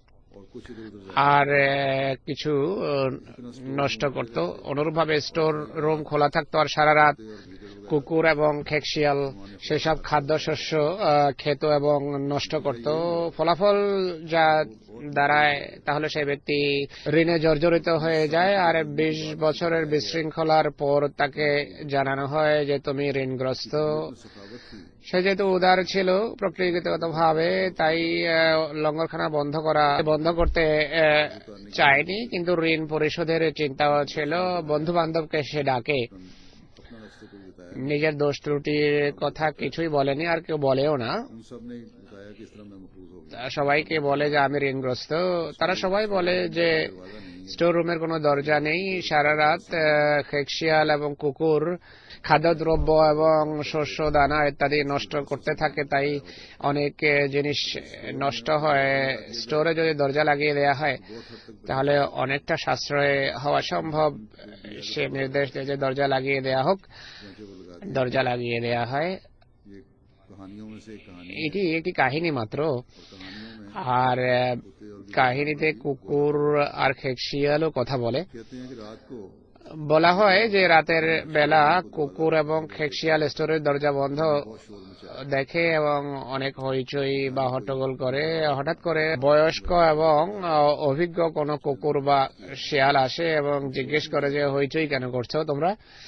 कुछ इधर उधर আর আহ, কিছু আহ, নষ্ট করত। অনুরূপভাবে স্টোর রুম খোলা থাকতো আর সারা রাত কুকুর এবং খেকশিয়াল সেসব খাদ্যশস্য আহ, খেত এবং নষ্ট করত। ফলাফল যা দাঁড়ায় তাহলে সেই ব্যক্তি ঋণে জর্জরিত হয়ে যায় আর বিশ বছরের বিশৃঙ্খলার পর তাকে জানানো হয় যে তুমি ঋণগ্রস্ত। सखावत थी সে যেহেতু উদার ছিল প্রকৃতিগত ভাবে, তাই আহ, লঙ্গরখানা বন্ধ করা বন্ধ করতে আহ, চায়নি, কিন্তু ঋণ পরিশোধের চিন্তাও ছিল। বন্ধু বান্ধবকে সে ডাকে, अपना नफ्स से कुछ बताया। নিজের দোষ ত্রুটির কথা কিছুই বলেনি আর কেউ বলেও না। उन सब ने बताया कि इस तरह मैं मफरूज हो गया, তা সবাইকে বলে যে আমি ঋণগ্রস্ত। তারা সবাই বলে যে दरवाजा नहीं স্টোর রুমের কোনো দরজা নেই। সারা রাত আহ, খেকশিয়াল এবং কুকুর খাদ্যদ্রব্য এবং শস্য দানা ইত্যাদি নষ্ট করতে থাকে, তাই অনেক আহ, জিনিস নষ্ট হয়। স্টোরে যদি দরজা লাগিয়ে দেয়া হয় তাহলে অনেকটা সাশ্রয় হওয়া সম্ভব। সে নির্দেশ দেয় যে দরজা লাগিয়ে দেয়া হোক, पहुंचे वो लगा दिया। দরজা লাগিয়ে দেয়া হয়। ये कहानियों में से एक कहानी है, এটি একটি কাহিনী মাত্র। और कहानियों में আর আহ, कुत्ते और बिल्ली কাহিনীতে কুকুর আর খেকশিয়ালও কথা বলে। कहते हैं कि रात को বলা হয় যে রাতের বেলা কুকুর এবং খেকশিয়াল স্টোরের দরজা বন্ধ बहुत शोर मचा, দেখে এবং অনেক হইচই বা হট্টগোল করে। হঠাৎ করে বয়স্ক এবং আহ, অভিজ্ঞ কোনো কুকুর বা শিয়াল আসে এবং জিজ্ঞেস করে যে হইচই কেন করছো তোমরা।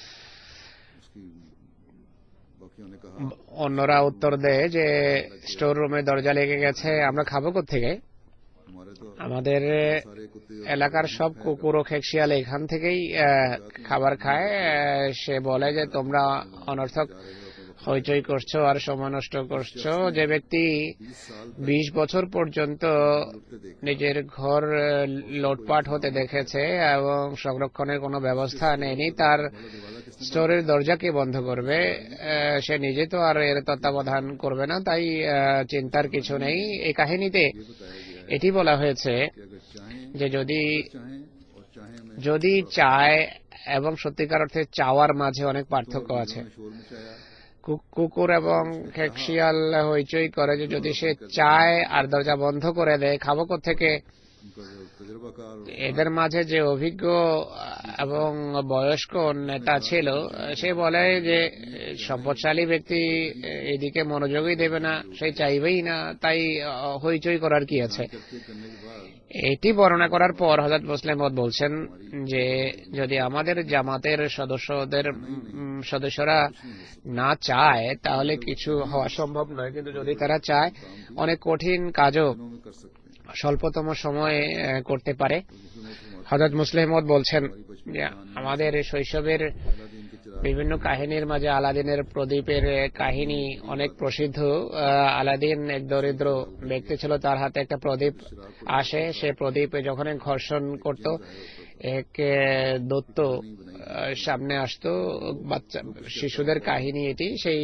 उसकी बाकियों ने कहा অন্যরা উত্তর দেয় যে স্টোর রুমে দরজা লেগে গেছে, আমরা খাবো কোত্থেকে? हमारे तो আমাদের सारे कुत्ते और এলাকার সব কুকুর ও খেকশিয়াল এখান থেকেই আহ, খাবার খায়। আহ, সে বলে যে তোমরা অনর্থক হইচই করছো আর সময় নষ্ট করছো। যে ব্যক্তি बीस साल বিশ বছর পর্যন্ত लुटते देख নিজের ঘর আহ, লোটপাট হতে দেখেছে এবং সংরক্ষণের কোনো ব্যবস্থা নেয়নি, তার दरवाजा किसने স্টোরের দরজা কে বন্ধ করবে? আহ, সে নিজে তো আর এর তত্ত্বাবধান করবে না, তাই আহ, চিন্তার কিছু নেই। এই কাহিনীতে ये बताया गया है এটি বলা হয়েছে कि अगर चाहें যে যদি चाहें और चाहें में যদি চায় এবং সত্যিকার অর্থে চাওয়ার মাঝে অনেক পার্থক্য আছে। ने शोर मचाया, কু- কুকুর এবং খেকশিয়াল হইচই করে যে যদি সে চায় আর দরজা বন্ধ করে দেয় খাবো থেকে। उनका जो तजुर्बाकार और এদের মাঝে যে অভিজ্ঞ এবং বয়স্ক নেতা ছিল সে বলে যে সম্পদশালী ব্যক্তি এদিকে মনোযোগই দেবে না, সে চাইবেই না, তাই আহ, হইচই করার কি আছে। करके करने के बाद এটি বর্ণনা করার পর হযরত মুসলিম মওউদ বলছেন যে যদি আমাদের জামাতের সদস্যদের উম, সদস্যরা না চায় তাহলে কিছু হওয়া সম্ভব নয়, কিন্তু যদি তারা চায় অনেক কঠিন কাজও दिनों में कर सकते हैं। স্বল্পতম সময়ে আহ, করতে পারে। হযরত মুসলিম মওউদ বলছেন যে আমাদের শৈশবের अलादीन के चिराग বিভিন্ন কাহিনীর মাঝে আলাদিনের প্রদীপের কাহিনী অনেক প্রসিদ্ধ। আহ, আলাদিন এক দরিদ্র ব্যক্তি ছিল, তার হাতে একটা প্রদীপ আসে। সে প্রদীপে যখন ঘর্ষণ করত এক আহ, দৈত্য আহ, সামনে আসতো। বাচ্চা শিশুদের কাহিনী এটি। সেই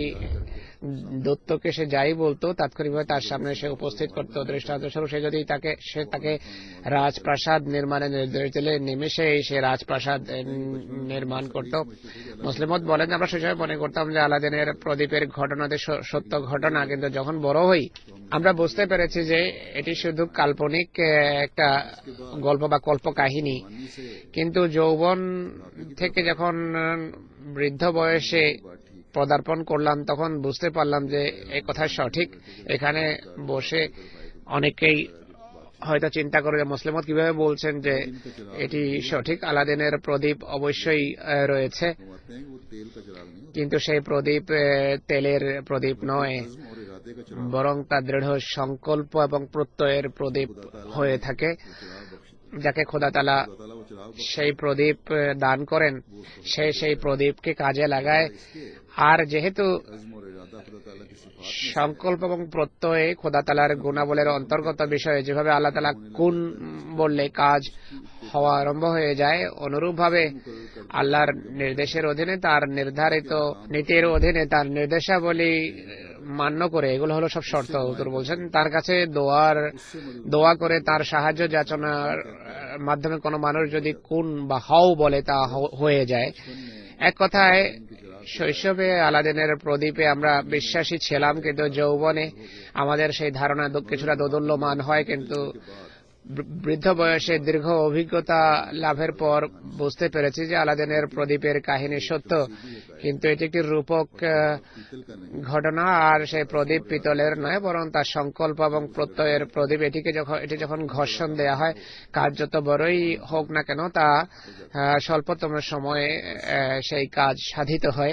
দৈত্যকে সে যাই বলতো তাৎক্ষণিকভাবে তার সামনে সে উপস্থিত করত। দৃষ্টান্তস্বরূপ সে যদি তাকে সে তাকে রাজপ্রাসাদ নির্মাণের নির্দেশ দিলে নিমেষেই সে রাজপ্রাসাদ উম, নির্মাণ করত। মুসলিমত বলেন আমরা সেই সময় মনে করতাম যে আলাদিনের প্রদীপের ঘটনাতে স- সত্য ঘটনা, কিন্তু যখন বড় হই আমরা বুঝতে পেরেছি যে এটি শুধু কাল্পনিক আহ, একটা গল্প বা কল্প কাহিনী। কিন্তু যৌবন থেকে যখন উম, বৃদ্ধ বয়সে পদার্পণ করলাম তখন বুঝতে পারলাম যে এই কথা সঠিক। এখানে বসে অনেকেই হয়তো চিন্তা করে যে মুসলিমত কিভাবে বলছেন যে এটি সঠিক। আলাদিনের প্রদীপ অবশ্যই আহ, রয়েছে, फरमाते हैं कि वो तेल का चिराग नहीं होता, কিন্তু সেই প্রদীপ আহ, তেলের প্রদীপ নয়, इल्म और इरादे का चिराग। বরং তা দৃঢ় সংকল্প এবং প্রত্যয়ের প্রদীপ হয়ে থাকে, वो चिराग बख्श যাকে খোদা তাআলা खुदा ताला वो चिराग बख्श সেই প্রদীপ আহ, দান করেন, সে সেই প্রদীপকে কাজে লাগায়। আর যেহেতু इल्म और इरादा खुदा ताला की सिफात সংকল্প এবং প্রত্যয় খোদা তাআলার গুণাবলীর অন্তর্গত বিষয়ে, যেভাবে আল্লাহ তাআলা কুন বললে কাজ হওয়া আরম্ভ হয়ে যায়, অনুরূপভাবে আল্লাহর নির্দেশের অধীনে তার নির্ধারিত নীতির অধীনে তার নির্দেশাবলী মান্য করে, এগুলো হলো সব শর্ত। হুজুর বলছেন তার কাছে দোয়ার দোয়া করে তার সাহায্য যাচনার আহ, মাধ্যমে কোনো মানুষ যদি কুন বা হও বলে তা হ- হয়ে যায়। এক কথায় শৈশবে আলাদিনের প্রদীপে আমরা বিশ্বাসী ছিলাম, কিন্তু যৌবনে আমাদের সেই ধারণা দো- কিছুটা দোদুল্যমান হয়। কিন্তু বৃদ্ধ বয়সে দীর্ঘ অভিজ্ঞতা লাভের পর বুঝতে পেরেছি যে আলাদিনের প্রদীপের কাহিনী সত্য, কিন্তু এটি একটি রূপক ঘটনা, আর সেই প্রদীপ পিতলের নয় বরং তার সংকল্প এবং প্রত্যয়ের প্রদীপ। এটিকে যখন এটি যখন ঘর্ষণ দেয়া হয়, কাজ যত বড়ই হোক না কেন তা স্বল্পতম সময়ে সেই কাজ সাধিত হয়।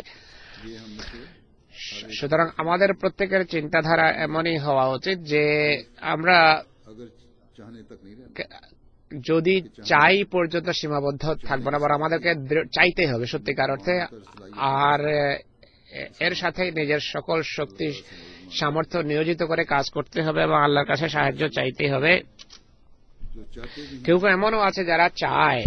সুতরাং আমাদের প্রত্যেকের চিন্তাধারা এমনই হওয়া উচিত যে আমরা যদি চাই পর্যন্ত সীমাবদ্ধ থাকবো না, বরং আমাদেরকে চাইতে হবে সত্যিকার অর্থে, আর এর সাথে নিজের সকল শক্তি সামর্থ্য নিয়োজিত করে কাজ করতে হবে এবং আল্লাহর কাছে সাহায্য চাইতে হবে। কেউ কেউ এমনও আছে যারা চায়,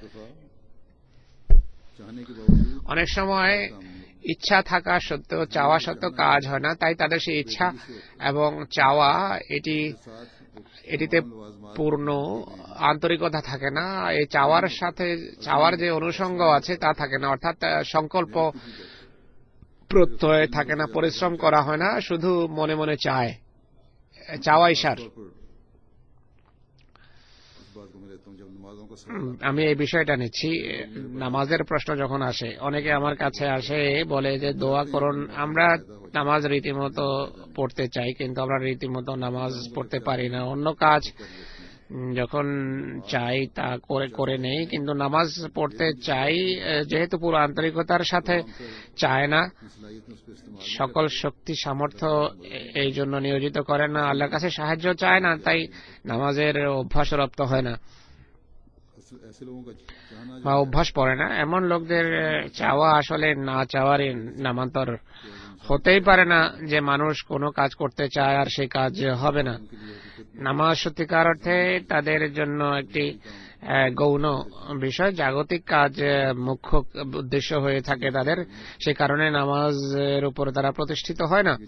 অনেক সময় ইচ্ছা থাকা সত্ত্বেও চাওয়া সত্ত্বেও কাজ হয় না, তাই তাদের সেই ইচ্ছা এবং চাওয়া এটি এটিতে পূর্ণ আন্তরিকতা থাকে না, এই চাওয়ার সাথে চাওয়ার যে অনুষঙ্গ আছে তা থাকে না, অর্থাৎ সংকল্প প্রত্যয় থাকে না, পরিশ্রম করা হয় না, শুধু মনে মনে চায়, চাওয়াই সার। আমি এই বিষয়টা নিচ্ছি। নামাজের প্রশ্ন যখন আসে, অনেকে আমার কাছে আসে বলে যে দোয়া করুন, আমরা নামাজ রীতিমতো পড়তে চাই কিন্তু আমরা রীতিমতো নামাজ পড়তে পারি না, অন্য কাজ যখন চাই তা করে করে নেই, কিন্তু নামাজ পড়তে চাই যেহেতু পুরো আন্তরিকতার সাথে চায় না, সকল শক্তি সামর্থ্য এই জন্য নিয়োজিত করে না, আল্লাহর কাছে সাহায্য চায় না, তাই নামাজের অভ্যাস রপ্ত হয় না বা অভ্যাস পড়ে না। এমন লোকদের চাওয়া আসলে না চাওয়ারই নামান্তর। হতেই পারে না যে মানুষ কোনো কাজ করতে চায় আর সেই কাজ হবে না। নামাজ সত্যিকার অর্থে তাদের জন্য একটি গৌণ বিষয়, জাগতিক কাজ মুখ্য উদ্দেশ্য হয়ে থাকে তাদের, সে কারণে নামাজের উপর তারা প্রতিষ্ঠিত হয় না।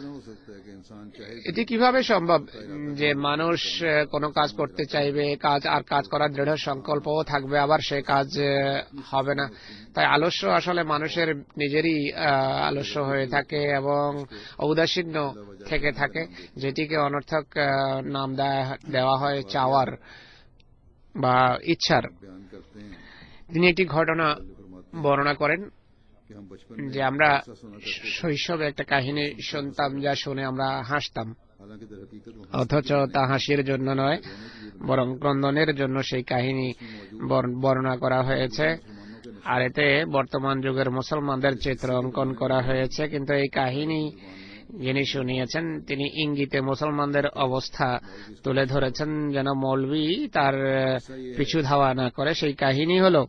এটি কিভাবে সম্ভব যে মানুষ কোনো কাজ করতে চাইবে, কাজ আর কাজ করার দৃঢ় সংকল্পও থাকবে, আবার সে কাজ হবে না? তাই আলস্য আসলে মানুষের নিজেরই আলস্য হয়ে থাকে এবং ঔদাসীন্য থেকে থাকে, যেটিকে অনর্থক নাম দেওয়া হয় চাওয়ার বা ইচ্ছার। তিনি একটি ঘটনা বর্ণনা করেন যে আমরা শৈশবে একটা কাহিনী শুনতাম, যা শুনে আমরা হাসতাম, অথচ তা হাসির জন্য নয় বরং ক্রন্দনের জন্য সেই কাহিনী বর্ণনা করা হয়েছে, আর এতে বর্তমান যুগের মুসলমানদের চিত্র অঙ্কন করা হয়েছে। কিন্তু এই কাহিনী যিনি শুনিয়েছেন তিনি ইঙ্গিতে মুসলমানদের অবস্থা তুলে ধরেছেন যেন মৌলভী তার পিছু ধাওয়া না করে। সেই কাহিনী হলো,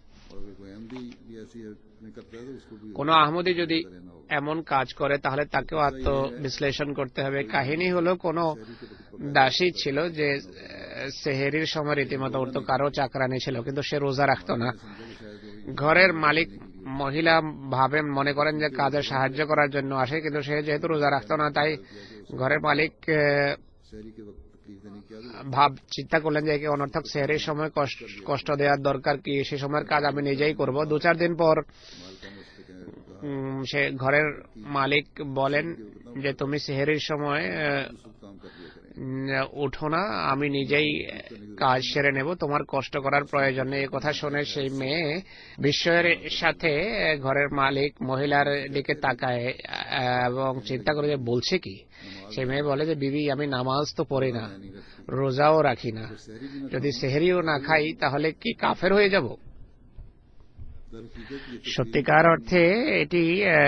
কোন আহমদী যদি এমন কাজ করে তাহলে তাকেও আত্মবিশ্লেষণ করতে হবে। কাহিনী হলো, কোন দাসী ছিল যে সেহেরির সময় রীতিমতো উঠতো, কারো চাকরানি ছিল কিন্তু সে রোজা রাখত না। ঘরের মালিক মহিলা ভাবেন, মনে করেন যে কাজে সাহায্য করার জন্য আসে, কিন্তু সে যেহেতু রোজা রাখত না তাই ঘরের মালিক ভাব চিন্তা করলেন যে একে অনর্থক সেহরির সময় কষ্ট দেওয়ার দরকার কি, সে সময়ের কাজ আমি নিজেই করব। দু চার দিন পর সে ঘরের মালিক বলেন যে তুমি সেহরির সময় উঠো না, আমি নিজেই কাজ সেরে নেব, তোমার কষ্ট করার প্রয়োজন নেই। কথা শুনে সেই মেয়ে বিস্ময়ের সাথে ঘরের মালিক মহিলার দিকে তাকায় এবং চিন্তা করে যে বলছে কি। সেই মেয়ে বলে যে বিবি, আমি নামাজ তো পড়ি না, রোজাও রাখি না, যদি সেহরিও না খাই তাহলে কি কাফের হয়ে যাব? সত্যিকার অর্থে এটি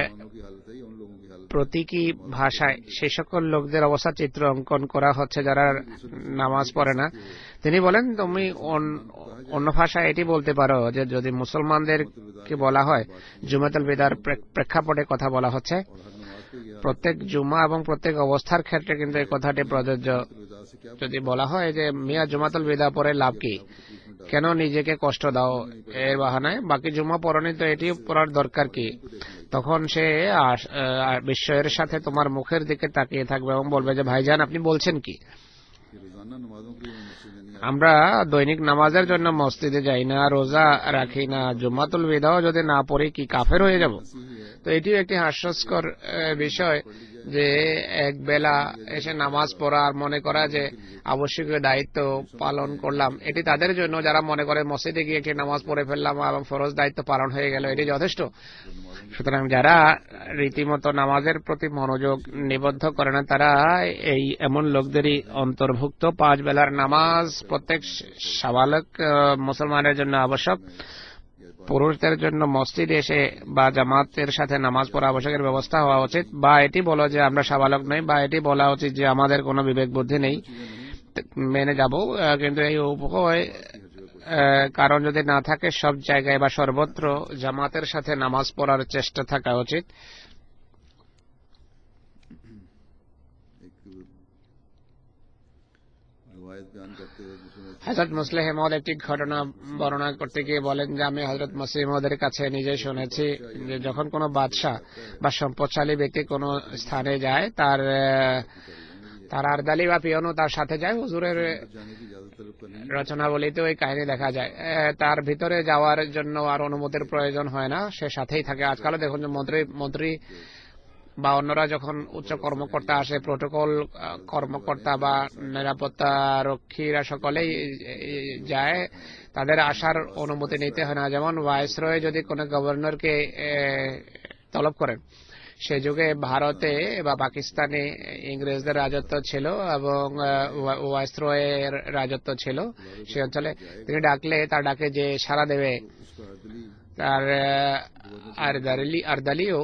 প্রতীকী ভাষায় সে সকল লোকদের অবস্থা চিত্র অঙ্কন করা হচ্ছে যারা নামাজ পড়ে না। তিনি বলেন, তুমি অন্য ভাষায় এটি বলতে পারো যে যদি মুসলমানদেরকে বলা হয়, জুমাতুল বিদার প্রেক্ষাপটে কথা বলা হচ্ছে, প্রত্যেক জুমা এবং প্রত্যেক অবস্থার ক্ষেত্রে কিন্তু এই কথাটি প্রযোজ্য। যদি বলা হয় যে মিয়া জুমাতুল বিদা পরে লাভ কি, কেন নিজেকে কষ্ট দাও এর বাহানায়, বাকি জুমা পড়নি তো এটি পড়ার দরকার কি, তখন সে বিস্ময়ের সাথে তোমার মুখের দিকে তাকিয়ে থাকবে এবং বলবে যে ভাইজান আপনি বলছেন কি। আমরা দৈনিক নামাজের জন্য মসজিদে যাই না, রোজা রাখি না, জুম্মাতুল বিদাও যদি না পড়ি কি কাফের হয়ে যাব? তো এটিও একটি হাস্যস্কর বিষয় যে এক বেলা এসে নামাজ পড়া আর মনে করা যে আবশ্যকীয় দায়িত্ব পালন করলাম, এটি তাদের জন্য যারা মনে করে মসজিদে গিয়ে একটি নামাজ পড়ে ফেললাম এবং ফরজ দায়িত্ব পালন হয়ে গেল, এটি যথেষ্ট। সুতরাং যারা রীতিমতো নামাজের প্রতি মনোযোগ নিবদ্ধ করে না তারা এই এমন লোকদেরই অন্তর্ভুক্ত। পাঁচ বেলার নামাজ প্রত্যেক সাবালক মুসলমানের জন্য আবশ্যক। পুরুষদের জন্য মসজিদে এসে বা জামাতের সাথে নামাজ পড়া আবশ্যকের ব্যবস্থা হওয়া উচিত, বা এটি বলা যে আমরা সাবালক নই, বা এটি বলা উচিত যে আমাদের কোনো বিবেক বুদ্ধি নেই, মেনে যাব। কিন্তু এই উভয় কারণ যদি না থাকে সব জায়গায় বা সর্বত্র জামাতের সাথে নামাজ পড়ার চেষ্টা থাকা উচিত। হযরত মুসলিম মওদ একটি ঘটনা বর্ণনা করতে গিয়ে বলেন যে আমি হযরত মুসলিম মওদের কাছে নিজে শুনেছি যে যখন কোনো বাদশাহ বা সম্পদশালী ব্যক্তি কোনো স্থানে যায়, তার তার আরদালি বা পিয়নও তার সাথে যায়। হুজুরের রচনাবলিতে ওই কাহিনী দেখা যায়। তার ভিতরে যাওয়ার জন্য আর অনুমতির প্রয়োজন হয় না, সে সাথেই থাকে। আজকালও দেখুন যে মন্ত্রী মন্ত্রী বা অন্যরা যখন উচ্চ কর্মকর্তা আসে, প্রোটোকল কর্মকর্তা বা নিরাপত্তা রক্ষীরা সকলেই যায়, তাদের আসার অনুমতি নিতে হয় না। যেমন ভাইসরয় যদি কোনো গভর্নরকে তলব করেন, সে যুগে ভারতে বা পাকিস্তানে ইংরেজদের রাজত্ব ছিল এবং ভাইসরয়ের রাজত্ব ছিল সে অঞ্চলে। তিনি ডাকলে তার ডাকে যে সাড়া দেবে, তার আরদালি আরদালিও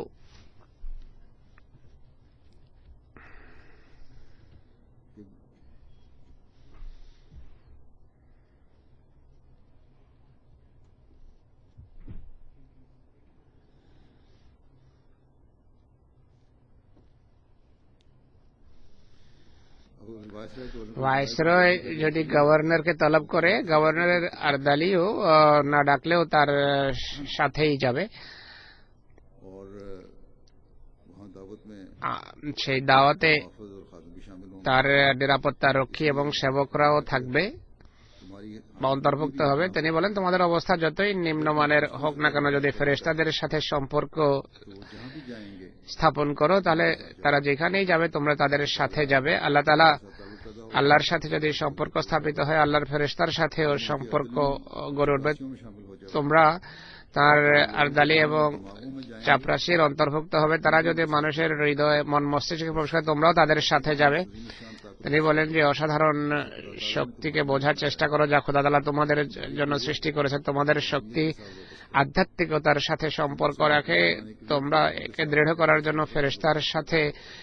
ভাইসরয় যদি গভর্নরকে তলব করে, গভর্নরের আরদালিও না ডাকলেও তার সাথেই যাবে। সেই দাওয়াতে তার নিরাপত্তা রক্ষী এবং সেবকরাও থাকবে বা অন্তর্ভুক্ত হবে। তিনি বলেন তোমাদের অবস্থা যতই নিম্নমানের হোক না কেন, যদি ফেরেশতাদের সাথে সম্পর্ক স্থাপন করো তাহলে তারা যেখানেই যাবে তোমরা তাদের সাথে যাবে। আল্লাহ তাআলা আল্লাহর সাথে যদি সম্পর্ক স্থাপিত হয়, আল্লাহর ফেরেশতার সাথেও সম্পর্ক গড়ে উঠবে। তোমরা তার আরদালি এবং চাপরাশির অন্তর্ভুক্ত হবে। তারা যদি মানুষের হৃদয় মন মস্তিষ্কে প্রবেশ করে, তোমরাও তাদের সাথে যাবে। তিনি বলেন যে অসাধারণ শক্তিকে বোঝার চেষ্টা করো যা খোদা তাআলা তোমাদের জন্য সৃষ্টি করেছে। তোমাদের শক্তি আধ্যাত্মিকতার সাথে সম্পর্ক রাখে। তোমরা একে দৃঢ় করার জন্য ফেরেশতার সাথে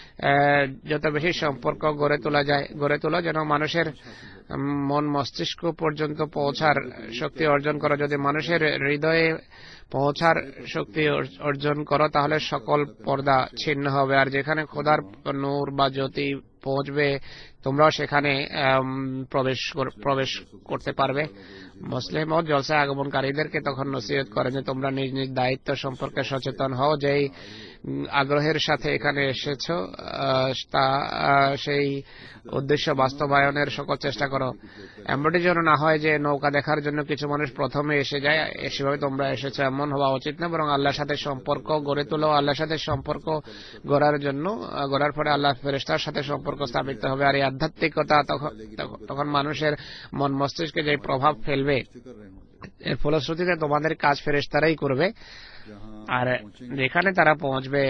যত বেশি সম্পর্ক গড়ে তোলা যায় গড়ে তোলা যেন মানুষের মন মস্তিষ্ক পর্যন্ত পৌঁছার শক্তি অর্জন করো। যদি মানুষের হৃদয়ে পৌঁছার শক্তি অর্জন করো তাহলে সকল পর্দা ছিন্ন হবে, আর যেখানে খোদার নূর বা জ্যোতি পৌঁছবে তোমরাও সেখানে প্রবেশ প্রবেশ করতে পারবে। মুসলিম ও জলসা আগমনকারীদেরকে তখন নসিহত করেন যে তোমরা নিজ নিজ দায়িত্ব সম্পর্কে সচেতন হও। যেই আগ্রহের সাথে এখানে এসেছো তা সেই উদ্দেশ্য বাস্তবায়নের সকল চেষ্টা করো। এমনটি যেন না হয় যে নৌকা দেখার জন্য কিছু মানুষ প্রথমে এসে যায়, সেভাবে তোমরা এসেছো এমন হওয়া উচিত না, বরং আল্লাহর সাথে সম্পর্ক গড়ে তোলো। আল্লাহর সাথে সম্পর্ক গড়ার জন্য গড়ার পরে আল্লাহ ফেরেশতার সাথে সম্পর্ক স্থাপিত হবে। আর এই আধ্যাত্মিকতা তখন তখন মানুষের মন মস্তিষ্কে যে প্রভাব ফেলবে, এর ফলশ্রুতিতে তোমাদের কাজ ফেরেশতারাই করবে। আর যেখানে তারা পৌঁছবে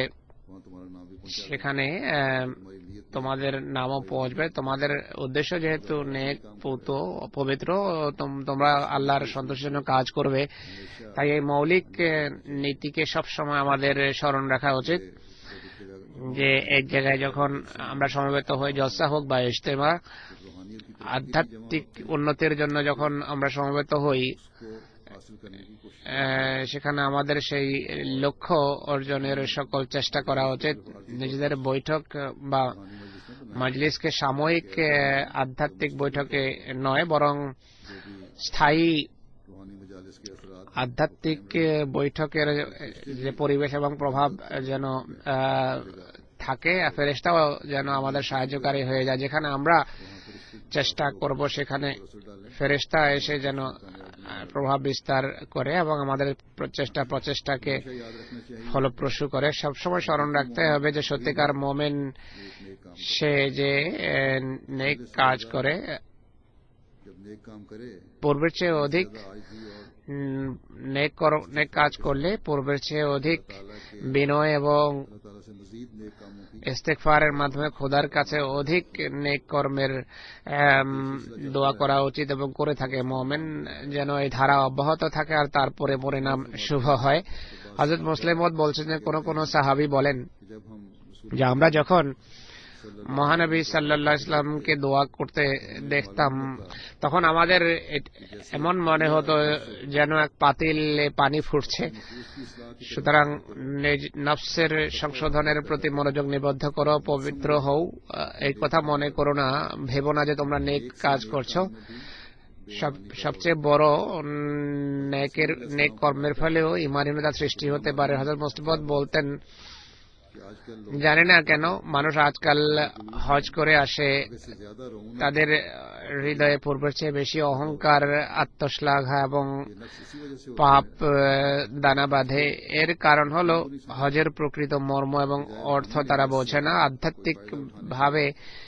সেখানে তোমাদের নামও পৌঁছবে। তোমাদের উদ্দেশ্য যেহেতু নেক পুত পবিত্র, তোমরা আল্লাহর সন্তুষ্টির জন্য কাজ করবে, তাই এই মৌলিক নীতিকে সবসময় আমাদের স্মরণ রাখা উচিত যে এক জায়গায় যখন আমরা সমবেত হই, জলসা হোক বা ইজতেমা, আধ্যাত্মিক উন্নতির জন্য যখন আমরা সমবেত হই, সেখানে আমাদের সেই লক্ষ্য অর্জনের সকল চেষ্টা করা উচিত। নিজেদের বৈঠক বা মজলিসকে সাময়িক আধ্যাত্মিক বৈঠকে নয়, বরং স্থায়ী আধ্যাত্মিক বৈঠকের যে পরিবেশ এবং প্রভাব যেন থাকে, ফেরেশতাও যেন আমাদের সাহায্যকারী হয়ে যায়। যেখানে আমরা চেষ্টা করব সেখানে ফেরেশতা এসে যেন প্রভাব বিস্তার করে এবং আমাদের চেষ্টা প্রচেষ্টাকে ফলপ্রসূ করে। সবসময় স্মরণ রাখতে হবে যে সত্যিকার মুমিন সে যে নেক কাজ করে পূর্বের চেয়ে অধিক নেক কাজ করলে পূর্বের চেয়ে অধিক বিনয় এবং ইস্তেগফারের মাধ্যমে খোদার কাছে অধিক নেক কর্মের দোয়া করা উচিত এবং করে থাকে। মুমিন যেন এই ধারা অব্যাহত থাকে আর তারপরে পরিণাম শুভ হয়। হযরত মুসলিম মওউদ বলছেন যে কোন কোন সাহাবী বলেন যে আমরা যখন মহানবী সাল্লাল্লাহু আলাইহি ওয়াসাল্লামকে দোয়া করতে দেখতাম তখন আমাদের এমন মনে হতো যেন এক পাতিলে পানি ফুটছে। সুতরাং নফসের সংশোধনের প্রতি মনোযোগ নিবদ্ধ করো, পবিত্র হও, এই কথা মনে করো না, ভেবো না যে তোমরা নেক কাজ করছো। সবচেয়ে বড় নেকের নেক কর্মের ফলেও ঈমানহীনতা সৃষ্টি হতে পারে। হযরত মুসলিম মওউদ বলতেন জানি না কেন মানুষ আজকাল হজ করে আসে, তাদের হৃদয়ে পূর্বের চেয়ে বেশি অহংকার, আত্মশ্লাঘা এবং পাপ দানা বাঁধে। এর কারণ হলো হজের প্রকৃত মর্ম এবং অর্থ তারা বোঝে না। আধ্যাত্মিক ভাবে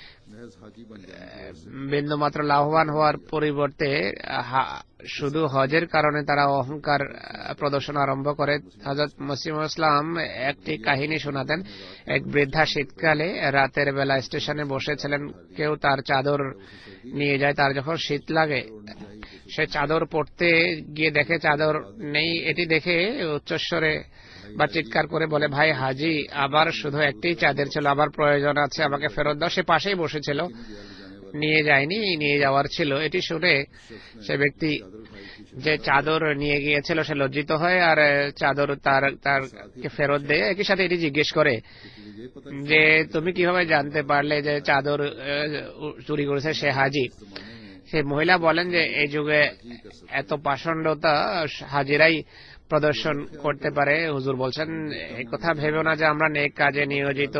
বিন্দুমাত্র লাভবান হওয়ার পরিবর্তে শুধু হজের কারণে তারা অহংকার প্রদর্শন আরম্ভ করে। হযরত মসিহ ইসলাম একটি কাহিনী শোনাতেন। এক বৃদ্ধা শীতকালে রাতের বেলা স্টেশনে বসেছিলেন, কেউ তার চাদর নিয়ে যায়। তার যখন শীত লাগে সে চাদর পরতে গিয়ে দেখে চাদর নেই। এটি দেখে উচ্চস্বরে বা চিৎকার করে বলে, ভাই হাজি, আবার শুধু একটি চাদর ছিল, আবার প্রয়োজন আছে, আমাকে ফেরত দাও। সে পাশেই বসেছিল, নিয়ে যায়নি, নিয়ে যাওয়ার ছিল। এটি শুনে সে ব্যক্তি যে চাদর নিয়ে গিয়েছিল সে লজ্জিত হয় আর চাদর তার তারকে ফেরত দেয়। একই সাথে এটি জিজ্ঞেস করে যে তুমি কিভাবে জানতে পারলে যে চাদর চুরি করেছে সে হাজি? সে মহিলা বলেন যে এই যুগে এত পাষণ্ডতা হাজিরাই প্রদর্শন করতে পারে। হুজুর বলছেন এই কথা ভেবো না যে আমরা নেক কাজে নিয়োজিত,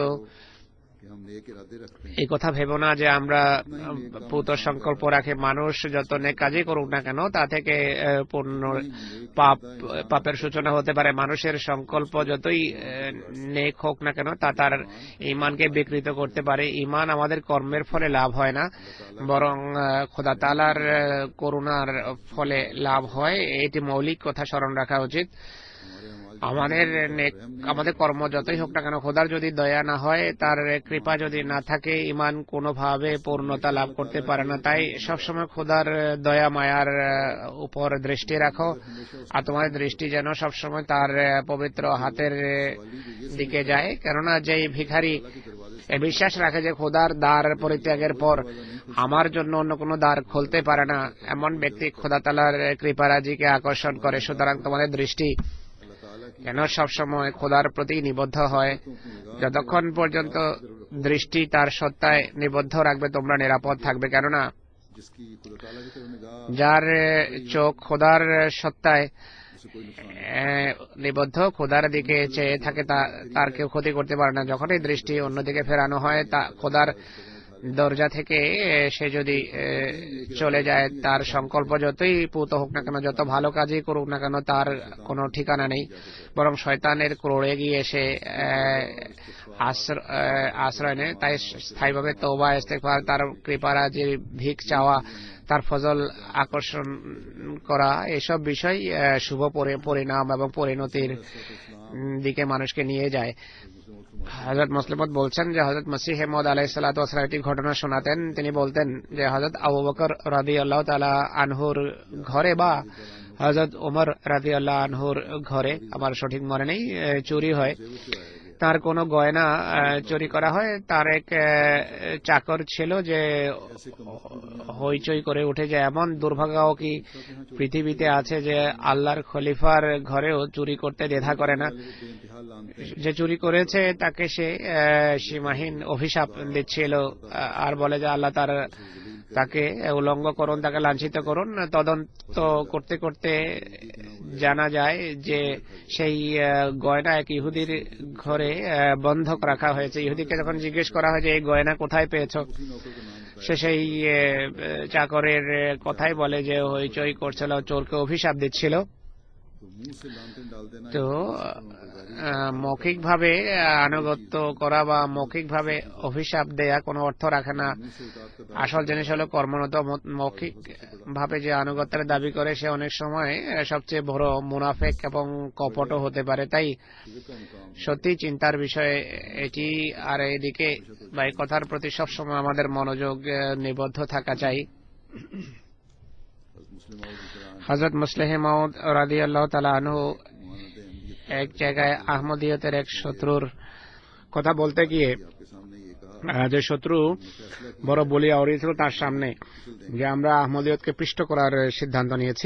এই কথা ভেবো না যে আমরা পূত সংকল্প রাখে। মানুষ যত নেক কাজই করুক না কেন তা থেকে পূর্ণ পাপ পাপের সূচনা হতে পারে। মানুষের সংকল্প যতই নেক হোক না কেন তা তার ঈমানকে বিকৃত করতে পারে। ঈমান আমাদের কর্মের ফলে লাভ হয় না, বরং খোদা তাআলার করুণার ফলে লাভ হয়। এটি মৌলিক কথা স্মরণ রাখা উচিত। আমাদের আমাদের কর্ম যতই হোক না কেন খোদার যদি দয়া না হয়, তার কৃপা যদি না থাকে, ঈমান কোনোভাবে পূর্ণতা লাভ করতে পারে না। তাই সবসময় খোদার দয়া মায়ার উপর দৃষ্টি রাখো আর তোমাদের দৃষ্টি যেন সবসময় তার পবিত্র হাতের দিকে যায়। কেননা যেই ভিখারি বিশ্বাস রাখে যে খোদার দ্বার পরিত্যাগের পর আমার জন্য অন্য কোনো দ্বার খুলতে পারে না, এমন ব্যক্তি খোদা তাআলার কৃপারাজিকে আকর্ষণ করে। সুতরাং তোমাদের দৃষ্টি কেন সবসময় খোদার প্রতি নিবদ্ধ হয়। যতক্ষণ পর্যন্ত দৃষ্টি তার সত্তায় নিবদ্ধ রাখবে তোমরা নিরাপদ থাকবে। কেননা যার চোখ খোদার সত্তায় নিবদ্ধ, খোদার দিকে চেয়ে থাকে, তার কেউ ক্ষতি করতে পারে না। যখন এই দৃষ্টি অন্যদিকে ফেরানো হয়, তা খোদার দরজা থেকে সে যদি চলে যায়, তার সংকল্প যতই পূত হোক না কেন, যত ভালো কাজই করুক না কেন, তার কোনো ঠিকানা নেই, বরং শয়তানের ক্রোড়ে গিয়ে সে আশ্রয় নেয়। তাই স্থায়ীভাবে তওবা, ইস্তেগফার, তার কৃপারাজির ভিক চাওয়া, তার ফজল আকর্ষণ করা, এসব বিষয় শুভ পরিণাম এবং পরিণতির দিকে মানুষকে নিয়ে যায়। হযরত মুসলিম মওউদ বলছেন যে হযরত মসিহ মওউদ আলাইহিস সালাতু ওয়াস সালাম একটি ঘটনা শোনাতেন। তিনি বলতেন যে হযরত আবু বকর রাদিয়াল্লাহু তাআলা আনহুর ঘরে বা হযরত ওমর রাদিয়াল্লাহু আনহুর ঘরে, আমার সঠিক মনে নেই, চুরি হয়। তার কোনো গয়না চুরি করা হয়। তার এক চাকর ছিল যে হইচই করে উঠে যায়। এমন দুর্ভাগ্য কি পৃথিবীতে আছে যে আল্লাহর খলিফার ঘরেও চুরি করতে দ্বিধা করে না। যে চুরি করেছে তাকে সে সীমাহীন অভিশাপ দিচ্ছিল আর বলে যে আল্লাহ তার তাকে উলঙ্গ করুন, তাকে লাঞ্ছিত করুন। তদন্ত করতে করতে জানা যায় যে সেই গয়না এক ইহুদির ঘরে বন্ধক রাখা হয়েছে। ইহুদিকে যখন জিজ্ঞেস করা হয় যে এই গয়না কোথায় পেয়েছ, সে সেই চাকরের কথাই বলে যে হইচই করছিল, চোরকে অভিশাপ দিচ্ছিল। তো মৌখিকভাবে আনুগত্য করা বা মৌখিকভাবে অভিশাপ দেয়া কোনো অর্থ রাখে না। আসল জিনিস হলো কর্মরত। মৌখিক ভাবে যে আনুগত্যের দাবি করে সে অনেক সময় সবচেয়ে বড় মুনাফেক এবং কপটও হতে পারে। তাই সত্যি চিন্তার বিষয় এটি। আর এদিকে বা এই কথার প্রতি সবসময় আমাদের মনোযোগ নিবদ্ধ থাকা চাই। হযরত মুসলিহ মাউদ রাদিয়াল্লাহু তাআলা আনহু এক জায়গায় আহমদিয়তের এক শত্রুর কথা বলতে গিয়ে, যে শত্রু বড় বলিয়া উড়িয়েছিল তার সামনে, যে আমরা আহমদিয়তকে পিষ্ট করার সিদ্ধান্ত নিয়েছি,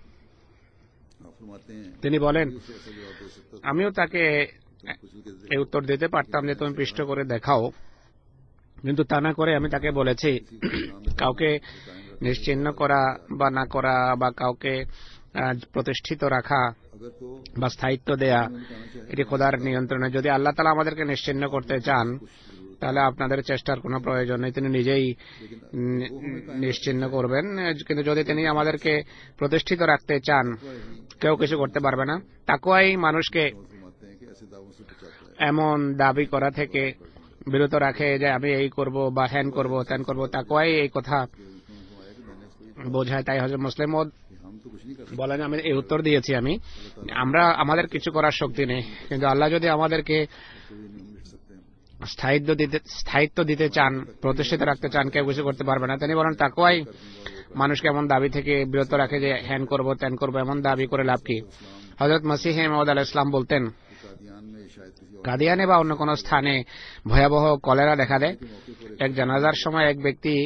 তিনি বলেন আমিও তাকে এই উত্তর দিতে পারতাম যে তুমি পিষ্ট করে দেখাও, কিন্তু তা না করে আমি তাকে বলেছি কাউকে নিশ্চিহ্ন করা বা না করা বা কাউকে প্রতিষ্ঠিত রাখা বা স্থায়িত্ব দেয়া এটি খোদার নিয়ন্ত্রণে। যদি আল্লাহ তাআলা আমাদেরকে নিশ্চিহ্ন করতে চান তাহলে আপনাদের চেষ্টার কোনো প্রয়োজন নেই, তিনি নিজেই নিশ্চিহ্ন করবেন। কিন্তু যদি তিনি আমাদেরকে প্রতিষ্ঠিত রাখতে চান কেউ কিছু করতে পারবে না। তাকওয়াই মানুষকে এমন দাবি করা থেকে বিরত রাখে যে আমি এই করব বা হ্যান করব ত্যান করব। তাকওয়াই এই কথা বোঝায়। তাই হযরত মুসলিম মাউদ বলেন আমি এই উত্তর দিয়েছি, আমি আমরা আমাদের কিছু করার শক্তি নেই, কিন্তু আল্লাহ যদি আমাদেরকে স্থায়িত্ব দিতে স্থায়িত্ব দিতে চান, প্রতিষ্ঠিত রাখতে চান, কেউ কিছু করতে পারবে না। তিনি বলেন তাকওয়াই মানুষকে এমন দাবি থেকে বিরত রাখে যে হ্যান করব ত্যান করব, এমন দাবি করে লাভ কি। হযরত মসিহ মাউদ আলাইহিস সালাম বলতেন কাদিয়ানে বা অন্য কোন স্থানে ভয়াবহ কলেরা দেখা দেয়। এক জানাজার সময় এক ব্যক্তি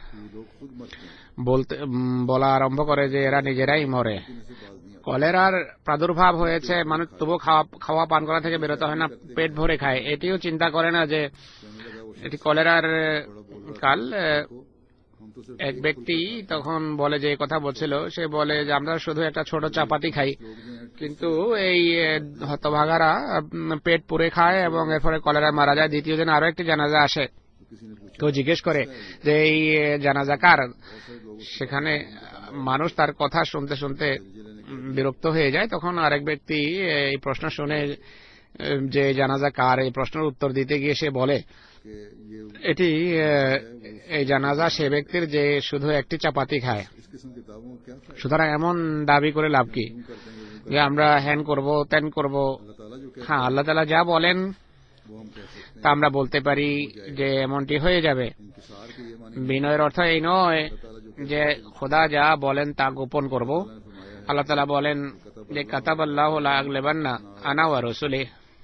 বলতে বলা আরম্ভ করে যে এরা নিজেরাই মরে। কলেরার প্রাদুর্ভাব হয়েছে, মানুষ তবু খাওয়া খাওয়া পান করা থেকে বিরত হয় না, পেট ভরে খায়। এটিও চিন্তা করে না যে এটি কলেরার কাল। এক ব্যক্তি তখন বলে যে কথা বলছিল, সে বলে যে আমরা শুধু একটা ছোট চাপাতি খাই, কিন্তু এই হতভাগারা পেট পুরে খায় এবং এরপরে কলেরা মারা যায়। দ্বিতীয় দিন আরো একটি জানাজা আসে, তো জিজ্ঞেস করে যে এই জানাজা কার। সেখানে মানুষ তার কথা শুনতে শুনতে বিরক্ত হয়ে যায়। তখন আরেক ব্যক্তি এই প্রশ্ন শুনে যে জানাজা কার, এই প্রশ্নের উত্তর দিতে গিয়ে সে বলে এটি এই জানাজা সে ব্যক্তির যে শুধু একটি চাপাতি খায়। সুতরাং এমন দাবি করে লাভ কি যে আমরা হ্যান করব ত্যান করব। হ্যাঁ, আল্লাহ তাআলা যা বলেন তা আমরা বলতে পারি যে এমনটি হয়ে যাবে। বিনয়ের অর্থ এই নয় যে খোদা যা বলেন তা গোপন করব। আল্লাহ তাআলা বলেন যে কাতাবাল্লাহু লা আগলিবান্না আনা ওয়া রাসূলি,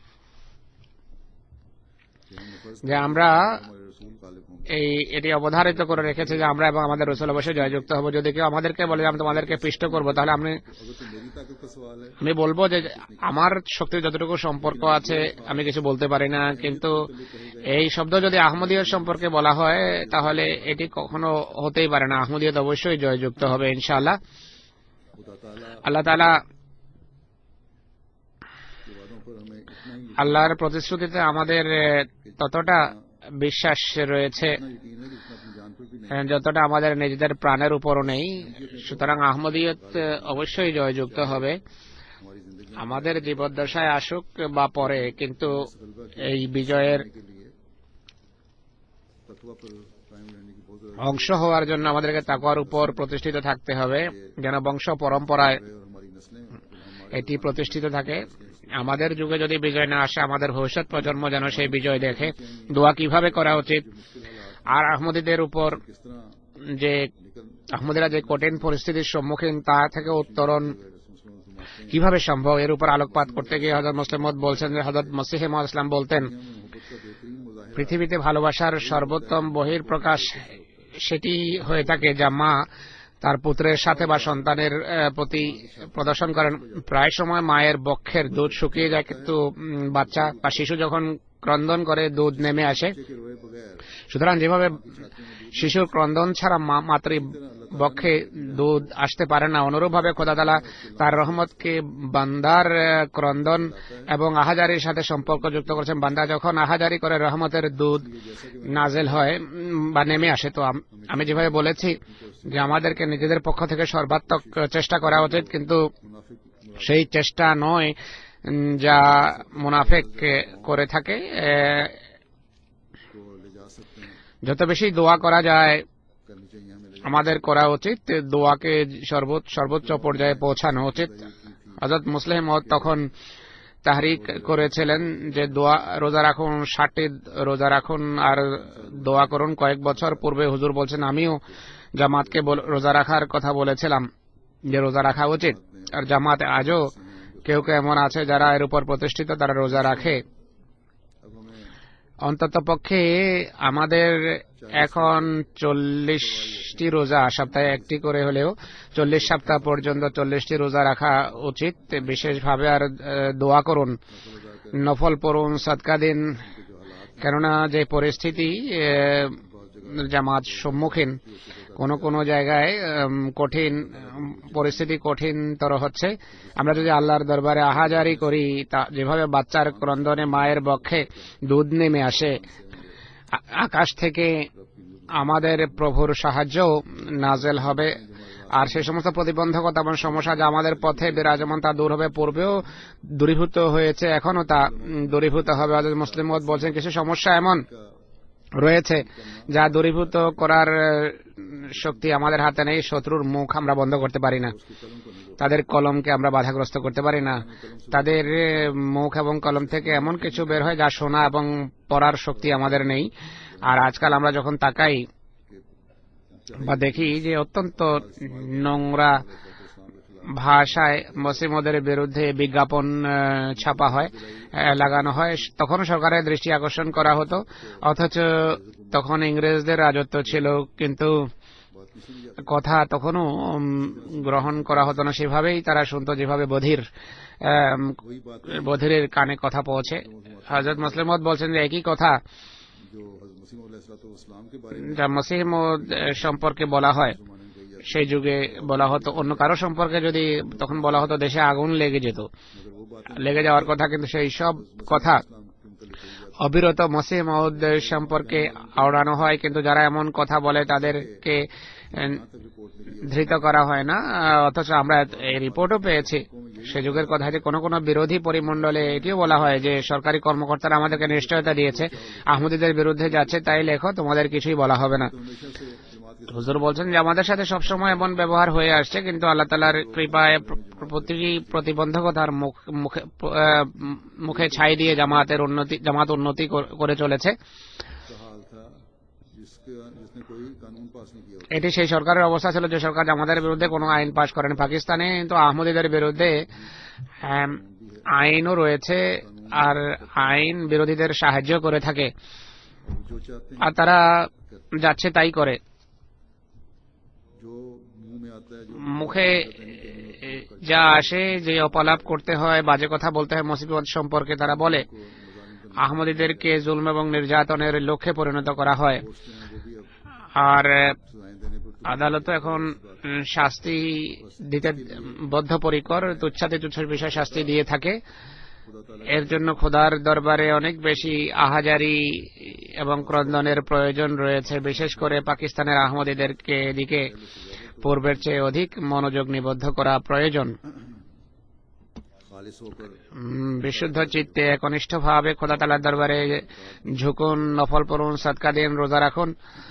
যে আমরা এই এটি অবধারিত করে রেখেছে যে আমরা এবং আমাদের রাসূল অবশ্যই জয়যুক্ত হব। যদি কেউ আমাদেরকে বলে আমি তোমাদেরকে পিষ্ট করব, তাহলে আমি আমি বলবো যে আমার শক্তির যতটুকু সম্পর্ক আছে আমি কিছু বলতে পারি না। কিন্তু এই শব্দ যদি আহমদিয়ত সম্পর্কে বলা হয় তাহলে এটি কখনো হতেই পারে না। আহমদিয়ত অবশ্যই জয়যুক্ত হবে ইনশাআল্লাহ। আল্লাহ তাআলা আল্লাহর প্রতিশ্রুতিতে আমাদের ততটা বিশ্বাস রয়েছে যতটা আমাদের নিজেদের প্রাণের উপরও নেই। সুতরাং আহমদিয়ত অবশ্যই জয়যুক্ত হবে, আমাদের জীবদ্দশায় আসুক বা পরে। কিন্তু এই বিজয়ের অংশ হওয়ার জন্য আমাদেরকে তাকওয়ার উপর প্রতিষ্ঠিত থাকতে হবে, যেন বংশ পরম্পরায় এটি প্রতিষ্ঠিত থাকে। আমাদের যুগে যদি বিজয় না আসে, আমাদের ভবিষ্যৎ প্রজন্ম যেন সেই বিজয় দেখে। দোয়া কিভাবে করা উচিত, আর আহমদীদের উপর যে আহমদীরা যে কঠিন পরিস্থিতির সম্মুখীন তা থেকে উত্তরণ কিভাবে সম্ভব, এর উপর আলোকপাত করতে গিয়ে হযরত মুসলিম মাউদ বলছেন যে হযরত মসিহ মাউদ ইসলাম বলতেন পৃথিবীতে ভালোবাসার সর্বোত্তম বহিঃপ্রকাশ সেটি হয়ে থাকে যা মা তার পুত্রের সাথে বা সন্তানের প্রতি প্রদর্শন করেন। প্রায় সময় মায়ের বক্ষের দুধ শুকিয়ে যায়, কিন্তু বাচ্চা বা শিশু যখন ক্রন্দন করে দুধ নেমে আসে। সুতরাং যেভাবে শিশুর ক্রন্দন ছাড়া মাতৃবক্ষে দুধ আসতে পারে না। অনুরূপভাবে খোদা তাআলা তার রহমতকে বান্দার ক্রন্দন এবং আহাজারির সাথে সম্পর্ক যুক্ত করেছেন। বান্দা যখন আহাজারি করে রহমতের দুধ নাজেল হয় বা নেমে আসে। তো আমি যেভাবে বলেছি যে আমাদেরকে নিজেদের পক্ষ থেকে সর্বাত্মক চেষ্টা করা উচিত, কিন্তু সেই চেষ্টা নয় যা মুনাফিক করে থাকে। যত বেশি দোয়া করা যায় আমাদের করা উচিত, দোয়াকে সর্বোচ্চ পর্যায়ে পৌঁছানো উচিত। হযরত মুসলিম মওউদ তখন তাহরিক করেছিলেন যে দোয়া রোজা রাখুন, ষাটটি রোজা রাখুন আর দোয়া করুন। কয়েক বছর পূর্বে হুজুর বলছেন আমিও জামাতকে রোজা রাখার কথা বলেছিলাম যে রোজা রাখা উচিত। আর জামাত আজও কেউ কেউ এমন আছে যারা এর উপর প্রতিষ্ঠিত, তারা রোজা রাখে। অন্তত পক্ষে আমাদের এখন চল্লিশটি রোজা, সপ্তাহে একটি করে হলেও চল্লিশ সপ্তাহ পর্যন্ত চল্লিশটি রোজা রাখা উচিত বিশেষভাবে। আর দোয়া করুন, নফল পড়ুন, সদকা দিন, কেননা যে পরিস্থিতি জামাত সম্মুখীন, কোন কোন জায়গায় কঠিন পরিস্থিতি কঠিনতর হচ্ছে। আমরা যদি আল্লাহর দরবারে আহাজারি করি, তা যেভাবে বাচ্চার ক্রন্দনে মায়ের বক্ষে দুধ নেমে আসে, আকাশ থেকে আমাদের প্রভুর সাহায্য নাজেল হবে। আর সেই সমস্ত প্রতিবন্ধকতা এবং সমস্যা যা আমাদের পথে বিরাজমান তা দূর হবে। পূর্বেও দূরীভূত হয়েছে, এখনো তা দূরীভূত হবে। হযরত মুসলিম মওউদ বলছেন কিছু সমস্যা এমন রয়েছে যা দূরীভূত করার শক্তি আমাদের হাতে নেই। শত্রুর মুখ আমরা বন্ধ করতে পারি না, তাদের কলমকে আমরা বাধাগ্রস্ত করতে পারি না। তাদের মুখ এবং কলম থেকে এমন কিছু বের হয় যা শোনা এবং পড়ার শক্তি আমাদের নেই। আর আজকাল আমরা যখন তাকাই বা দেখি যে অত্যন্ত নোংরা ভাষায় মসিহ মওউদের বিরুদ্ধে বিজ্ঞাপন ছাপা হয়, লাগানো হয়, তখন সরকারের দৃষ্টি আকর্ষণ করা হতো, অথচ তখন ইংরেজদের রাজত্ব ছিল, কিন্তু কথা তখনও গ্রহণ করা হতো না। সেভাবেই তারা শুনতো যেভাবে বধির বধিরের কানে কথা পৌঁছে। হযরত মুসলিম মওউদ বলছেন যে একই কথা যা মসিহ মওউদ সম্পর্কে বলা হয় সেই যুগে বলা হতো অন্য কারো সম্পর্কে। যদি তখন বলা হতো দেশে আগুন লেগে যেত, লেগে যাওয়ার কথা, কিন্তু সেই সব কথা অবিরত মসিহ মওউদ সম্পর্কে আওড়ানো হয়, কিন্তু যারা এমন কথা বলে তাদেরকে ধৃত করা হয় না। অথচ আমরা এই রিপোর্টও পেয়েছি সে যুগের কথা যে কোনো কোনো বিরোধী পরিমণ্ডলে এটিও বলা হয় যে সরকারি কর্মকর্তারা আমাদেরকে নিশ্চয়তা দিয়েছে আহমদীদের বিরুদ্ধে যাচ্ছে, তাই লেখো, তোমাদের কিছুই বলা হবে না। হুজুর বলছেন যে আমাদের সাথে সবসময় এমন ব্যবহার হয়ে আসছে, কিন্তু আল্লাহ তাআলার কৃপায় প্রতিটি প্রতিবন্ধকতার মুখে মুখে ছাই দিয়ে জামাতের উন্নতি জামাত উন্নতি করে চলেছে। এটি সেই সরকারের অবস্থা ছিল যে সরকার আমাদের বিরুদ্ধে কোনো আইন পাশ করেন। পাকিস্তানে তো আহমদীদের বিরুদ্ধে আইনও রয়েছে, আর আইন বিরোধীদের সাহায্য করে থাকে, আর তারা যাচ্ছে তাই করে। মুখে যা আসে, যে অপলাপ করতে হয়, বাজে কথা বলতে হয় মসিহ মওউদ সম্পর্কে, তারা বলে আহমদীদেরকে জুলম এবং নির্যাতনের লক্ষ্যে পরিণত করা হয়। আর আদালত এখন শাস্তি দিতে বদ্ধপরিকর, তুচ্ছাতি তুচ্ছ বিষয় শাস্তি দিয়ে থাকে। এর জন্য খোদার দরবারে অনেক বেশি আহাজারি এবং ক্রন্দনের প্রয়োজন রয়েছে, বিশেষ করে পাকিস্তানের আহমদীদেরকে এদিকে পূর্বের চেয়ে অধিক মনোযোগ নিবদ্ধ করা প্রয়োজন। বিশুদ্ধ চিত্তে একনিষ্ঠভাবে খোদা তাআলার দরবারে ঝুঁকুন, নফল পড়ুন, সদকা দিন, রোজা রাখুন।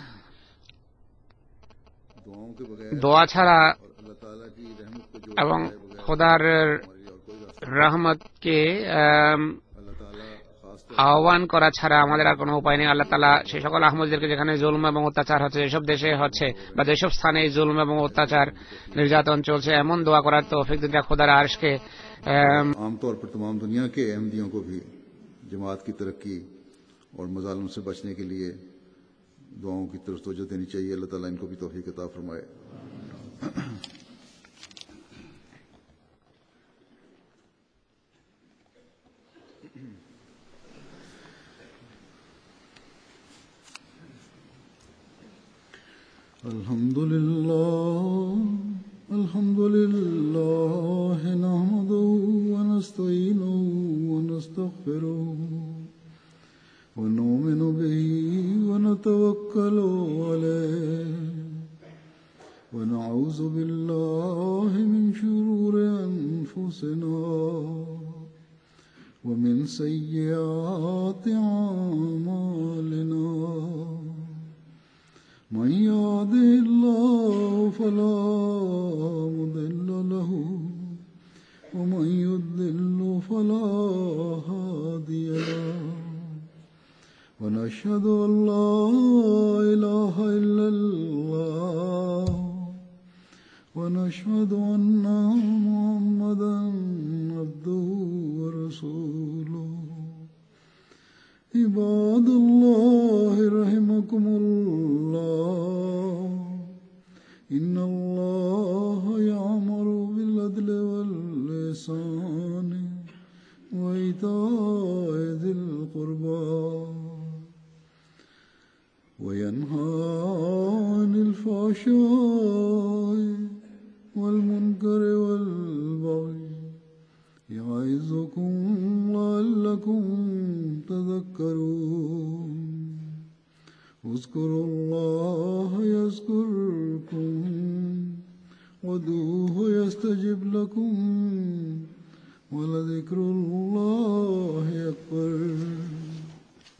দোয়া ছাড়া এবং খোদার রহমতকে আহ্বান করা ছাড়া আমাদের আর কোনো উপায় নেই। আল্লাহ তাআলা সেই সকল আহমদীদেরকে যেখানে জুলম এবং অত্যাচার হচ্ছে, যেসব দেশে হচ্ছে বা যেসব স্থানে জুলম এবং অত্যাচার নির্যাতন চলছে, এমন দোয়া করার তৌফিক দিন যা খোদার আরশকে आमतौर पर तमाम दुनिया के अहमदियों को भी जमात की तरक्की और मजालिम से बचने के लिए दुआओं की तरफ तवज्जो देनी चाहिए। अल्लाह ताला इनको भी तौफीक अता फरमाए। الحمد لله الحمد لله نحمده ونستعينه ونستغفره ونؤمن به ونتوكل عليه ونعوذ بالله من شرور أنفسنا ومن سيئات أعمالنا من يهده الله فلا مضل له ومن يضلل فلا هادي له ونشهد أن لا إله إلا الله ونشهد أن محمدا عبده ورسوله عباد الله رحمكم الله إن الله يأمر بالعدل والإحسان وإيتاء ذي القربى وينهى عن الفحشاء والمنكر والبغي يعظكم لعلكم تذكرون اذكروا الله يذكركم وادعوه يستجب لكم ولذكر الله أكبر.